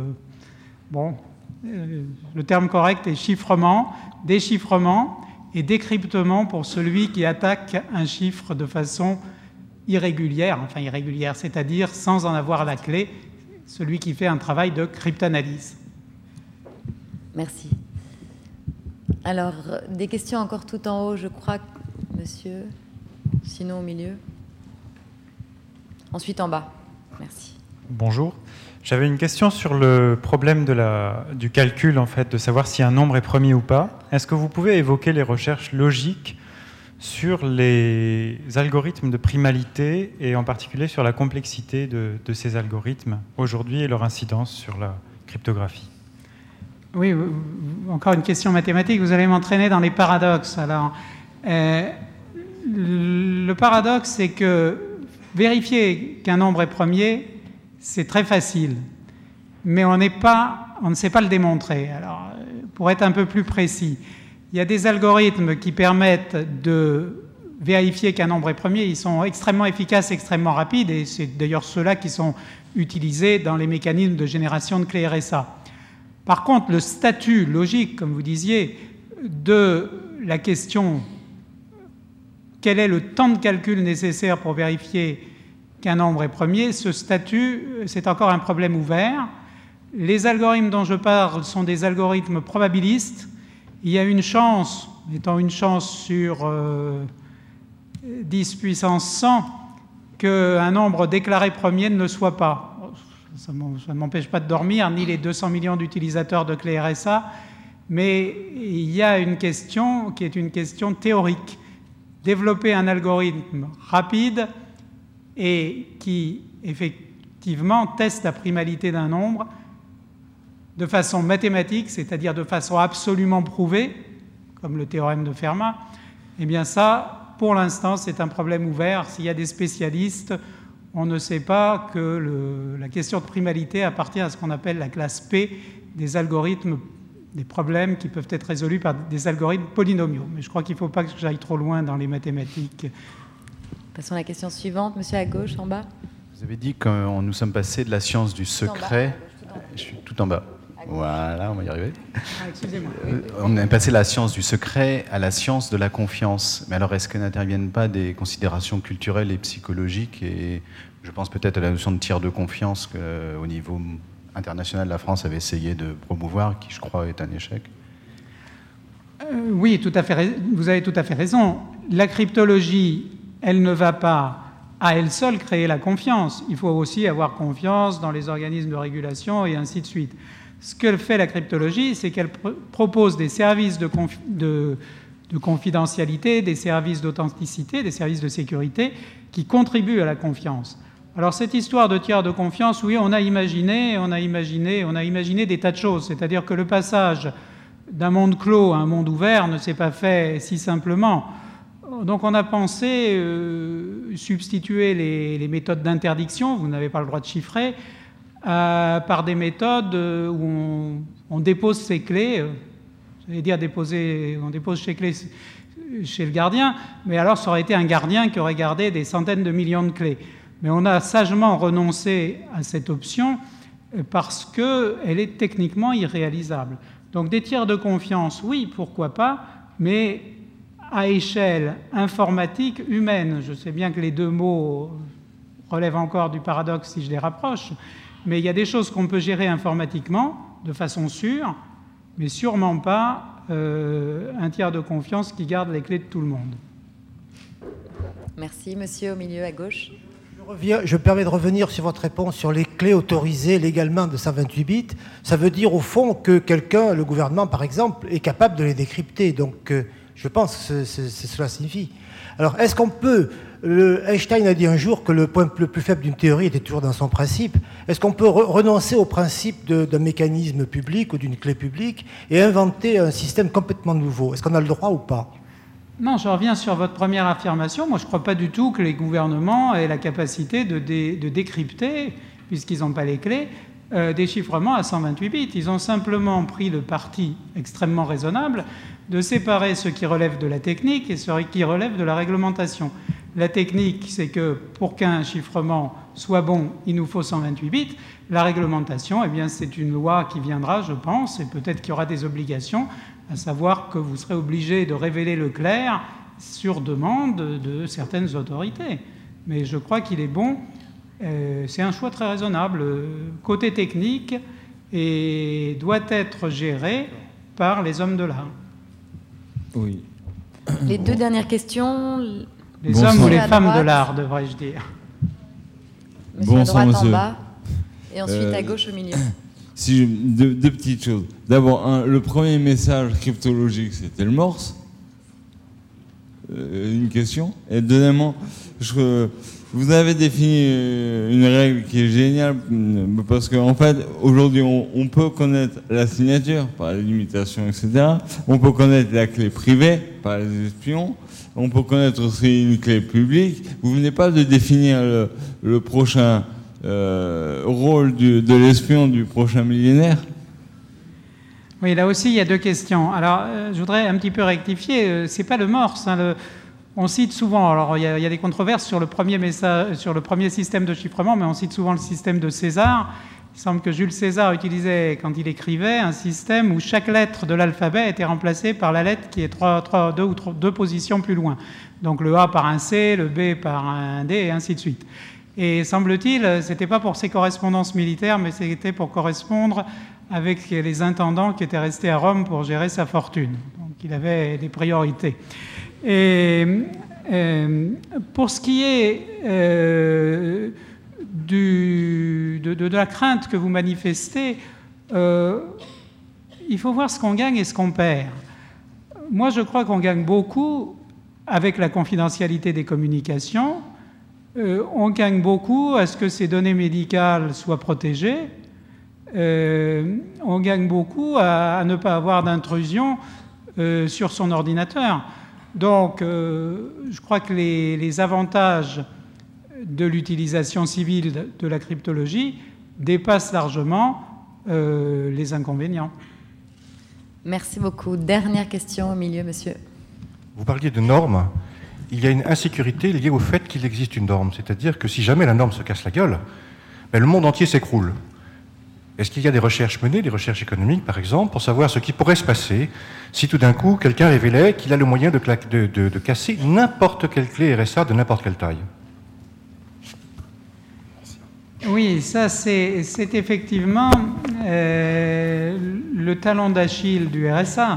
le terme correct est chiffrement, déchiffrement et décryptement pour celui qui attaque un chiffre de façon irrégulière, c'est-à-dire sans en avoir la clé, celui qui fait un travail de cryptanalyse. Merci. Alors, des questions encore tout en haut, je crois, monsieur. Sinon, au milieu. Ensuite, en bas. Merci. Bonjour. J'avais une question sur le problème du calcul, en fait, de savoir si un nombre est premier ou pas. Est-ce que vous pouvez évoquer les recherches logiques sur les algorithmes de primalité et en particulier sur la complexité de ces algorithmes aujourd'hui et leur incidence sur la cryptographie? Oui, encore une question mathématique. Vous allez m'entraîner dans les paradoxes. Alors, Le paradoxe, c'est que vérifier qu'un nombre est premier, c'est très facile, mais on ne sait pas le démontrer. Alors, pour être un peu plus précis, il y a des algorithmes qui permettent de vérifier qu'un nombre est premier. Ils sont extrêmement efficaces, extrêmement rapides, et c'est d'ailleurs ceux-là qui sont utilisés dans les mécanismes de génération de clés RSA. Par contre, le statut logique, comme vous disiez, de la question quel est le temps de calcul nécessaire pour vérifier qu'un nombre est premier, ce statut, c'est encore un problème ouvert. Les algorithmes dont je parle sont des algorithmes probabilistes. Il y a une chance, étant une chance sur 10 puissance 100, qu'un nombre déclaré premier ne le soit pas. Ça ne m'empêche pas de dormir, ni les 200 millions d'utilisateurs de clés RSA, mais il y a une question qui est une question théorique. Développer un algorithme rapide et qui, effectivement, teste la primalité d'un nombre de façon mathématique, c'est-à-dire de façon absolument prouvée, comme le théorème de Fermat, eh bien ça, pour l'instant, c'est un problème ouvert. S'il y a des spécialistes, on ne sait pas que la question de primalité appartient à ce qu'on appelle la classe P des algorithmes, des problèmes qui peuvent être résolus par des algorithmes polynomiaux. Mais je crois qu'il ne faut pas que j'aille trop loin dans les mathématiques. Passons à la question suivante. Monsieur à gauche, en bas. Vous avez dit que nous sommes passés de la science du secret... Je suis tout en bas. Voilà, on va y arriver. Excusez-moi. On est passé de la science du secret à la science de la confiance. Mais alors, est-ce que n'interviennent pas des considérations culturelles et psychologiques? Et je pense peut-être à la notion de tiers de confiance qu'au niveau international, la France avait essayé de promouvoir, qui, je crois, est un échec. Oui, tout à fait, vous avez tout à fait raison. La cryptologie, elle ne va pas à elle seule créer la confiance. Il faut aussi avoir confiance dans les organismes de régulation et ainsi de suite. Ce que fait la cryptologie, c'est qu'elle propose des services de confidentialité, des services d'authenticité, des services de sécurité qui contribuent à la confiance. Alors cette histoire de tiers de confiance, oui, on a imaginé des tas de choses. C'est-à-dire que le passage d'un monde clos à un monde ouvert ne s'est pas fait si simplement. Donc on a pensé substituer les méthodes d'interdiction, vous n'avez pas le droit de chiffrer, par des méthodes où on dépose ses clés, j'allais dire on dépose ses clés chez le gardien, mais alors ça aurait été un gardien qui aurait gardé des centaines de millions de clés. Mais on a sagement renoncé à cette option parce qu'elle est techniquement irréalisable. Donc des tiers de confiance, oui, pourquoi pas, mais à échelle informatique humaine. Je sais bien que les deux mots relèvent encore du paradoxe si je les rapproche, mais il y a des choses qu'on peut gérer informatiquement de façon sûre, mais sûrement pas un tiers de confiance qui garde les clés de tout le monde. Merci. Monsieur au milieu à gauche. Je me permets de revenir sur votre réponse sur les clés autorisées légalement de 128 bits. Ça veut dire au fond que quelqu'un, le gouvernement par exemple, est capable de les décrypter. Donc je pense que cela signifie. Alors est-ce qu'on peut... Einstein a dit un jour que le point le plus faible d'une théorie était toujours dans son principe. Est-ce qu'on peut renoncer au principe d'un mécanisme public ou d'une clé publique et inventer un système complètement nouveau? Est-ce qu'on a le droit ou pas? Non, je reviens sur votre première affirmation. Moi, je ne crois pas du tout que les gouvernements aient la capacité de décrypter, puisqu'ils n'ont pas les clés, des chiffrements à 128 bits. Ils ont simplement pris le parti extrêmement raisonnable de séparer ce qui relève de la technique et ce qui relève de la réglementation. La technique, c'est que pour qu'un chiffrement soit bon, il nous faut 128 bits. La réglementation, eh bien, c'est une loi qui viendra, je pense, et peut-être qu'il y aura des obligations, à savoir que vous serez obligé de révéler le clair sur demande de certaines autorités. Mais je crois qu'il est bon, c'est un choix très raisonnable, côté technique, et doit être géré par les hommes de l'art. Oui. Les deux dernières questions... Les hommes ou les femmes de l'art, devrais-je dire. Monsieur à droite en bas, et ensuite à gauche au milieu. Si deux petites choses. D'abord, le premier message cryptologique, c'était le Morse. une question. Et deuxièmement, vous avez défini une règle qui est géniale parce qu'en fait, aujourd'hui, on peut connaître la signature par les limitations, etc. On peut connaître la clé privée par les espions. On peut connaître aussi une clé publique. Vous venez pas de définir le prochain rôle de l'espion du prochain millénaire? Oui, là aussi, il y a deux questions. Alors, je voudrais un petit peu rectifier. C'est pas le Morse. Hein, on cite souvent. Alors, il y a des controverses sur le premier message, sur le premier système de chiffrement, mais on cite souvent le système de César. Il semble que Jules César utilisait, quand il écrivait, un système où chaque lettre de l'alphabet était remplacée par la lettre qui est deux positions plus loin. Donc, le A par un C, le B par un D, et ainsi de suite. Et semble-t-il, c'était pas pour ses correspondances militaires, mais c'était pour correspondre avec les intendants qui étaient restés à Rome pour gérer sa fortune. Donc il avait des priorités. Et pour ce qui est de la crainte que vous manifestez, il faut voir ce qu'on gagne et ce qu'on perd. Moi, je crois qu'on gagne beaucoup avec la confidentialité des communications. On gagne beaucoup à ce que ces données médicales soient protégées. On gagne beaucoup à ne pas avoir d'intrusion sur son ordinateur. Donc, je crois que les avantages de l'utilisation civile de la cryptologie dépassent largement les inconvénients. Merci beaucoup. Dernière question au milieu, monsieur. Vous parliez de normes. Il y a une insécurité liée au fait qu'il existe une norme. C'est-à-dire que si jamais la norme se casse la gueule, le monde entier s'écroule. Est-ce qu'il y a des recherches menées, des recherches économiques, par exemple, pour savoir ce qui pourrait se passer si tout d'un coup, quelqu'un révélait qu'il a le moyen de casser n'importe quelle clé RSA de n'importe quelle taille? Oui, ça c'est effectivement le talon d'Achille du RSA.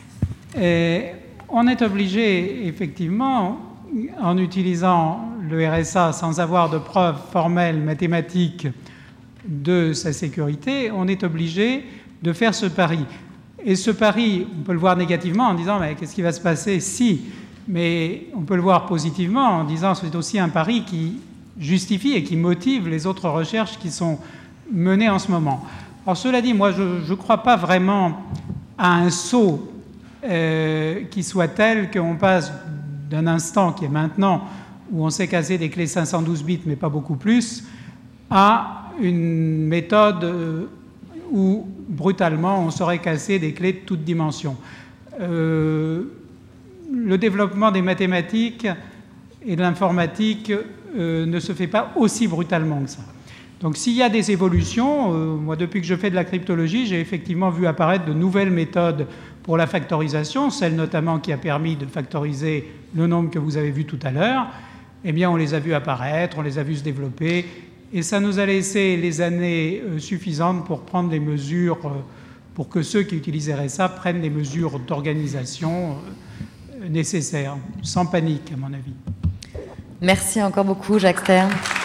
On est obligé, effectivement, en utilisant le RSA sans avoir de preuves formelles mathématiques de sa sécurité, on est obligé de faire ce pari. Et ce pari, on peut le voir négativement en disant « mais qu'est-ce qui va se passer si ?» Mais on peut le voir positivement en disant « c'est aussi un pari qui justifie et qui motive les autres recherches qui sont menées en ce moment ». Alors cela dit, moi je ne crois pas vraiment à un saut qui soit tel qu'on passe d'un instant qui est maintenant, où on sait casser des clés 512 bits, mais pas beaucoup plus, à une méthode où, brutalement, on saurait casser des clés de toutes dimensions. Le développement des mathématiques et de l'informatique ne se fait pas aussi brutalement que ça. Donc s'il y a des évolutions, moi depuis que je fais de la cryptologie, j'ai effectivement vu apparaître de nouvelles méthodes pour la factorisation, celle notamment qui a permis de factoriser le nombre que vous avez vu tout à l'heure. Eh bien on les a vus apparaître, on les a vus se développer, et ça nous a laissé les années suffisantes pour prendre les mesures, pour que ceux qui utilisent RSA prennent les mesures d'organisation nécessaires, sans panique à mon avis. Merci encore beaucoup Jacques Stern.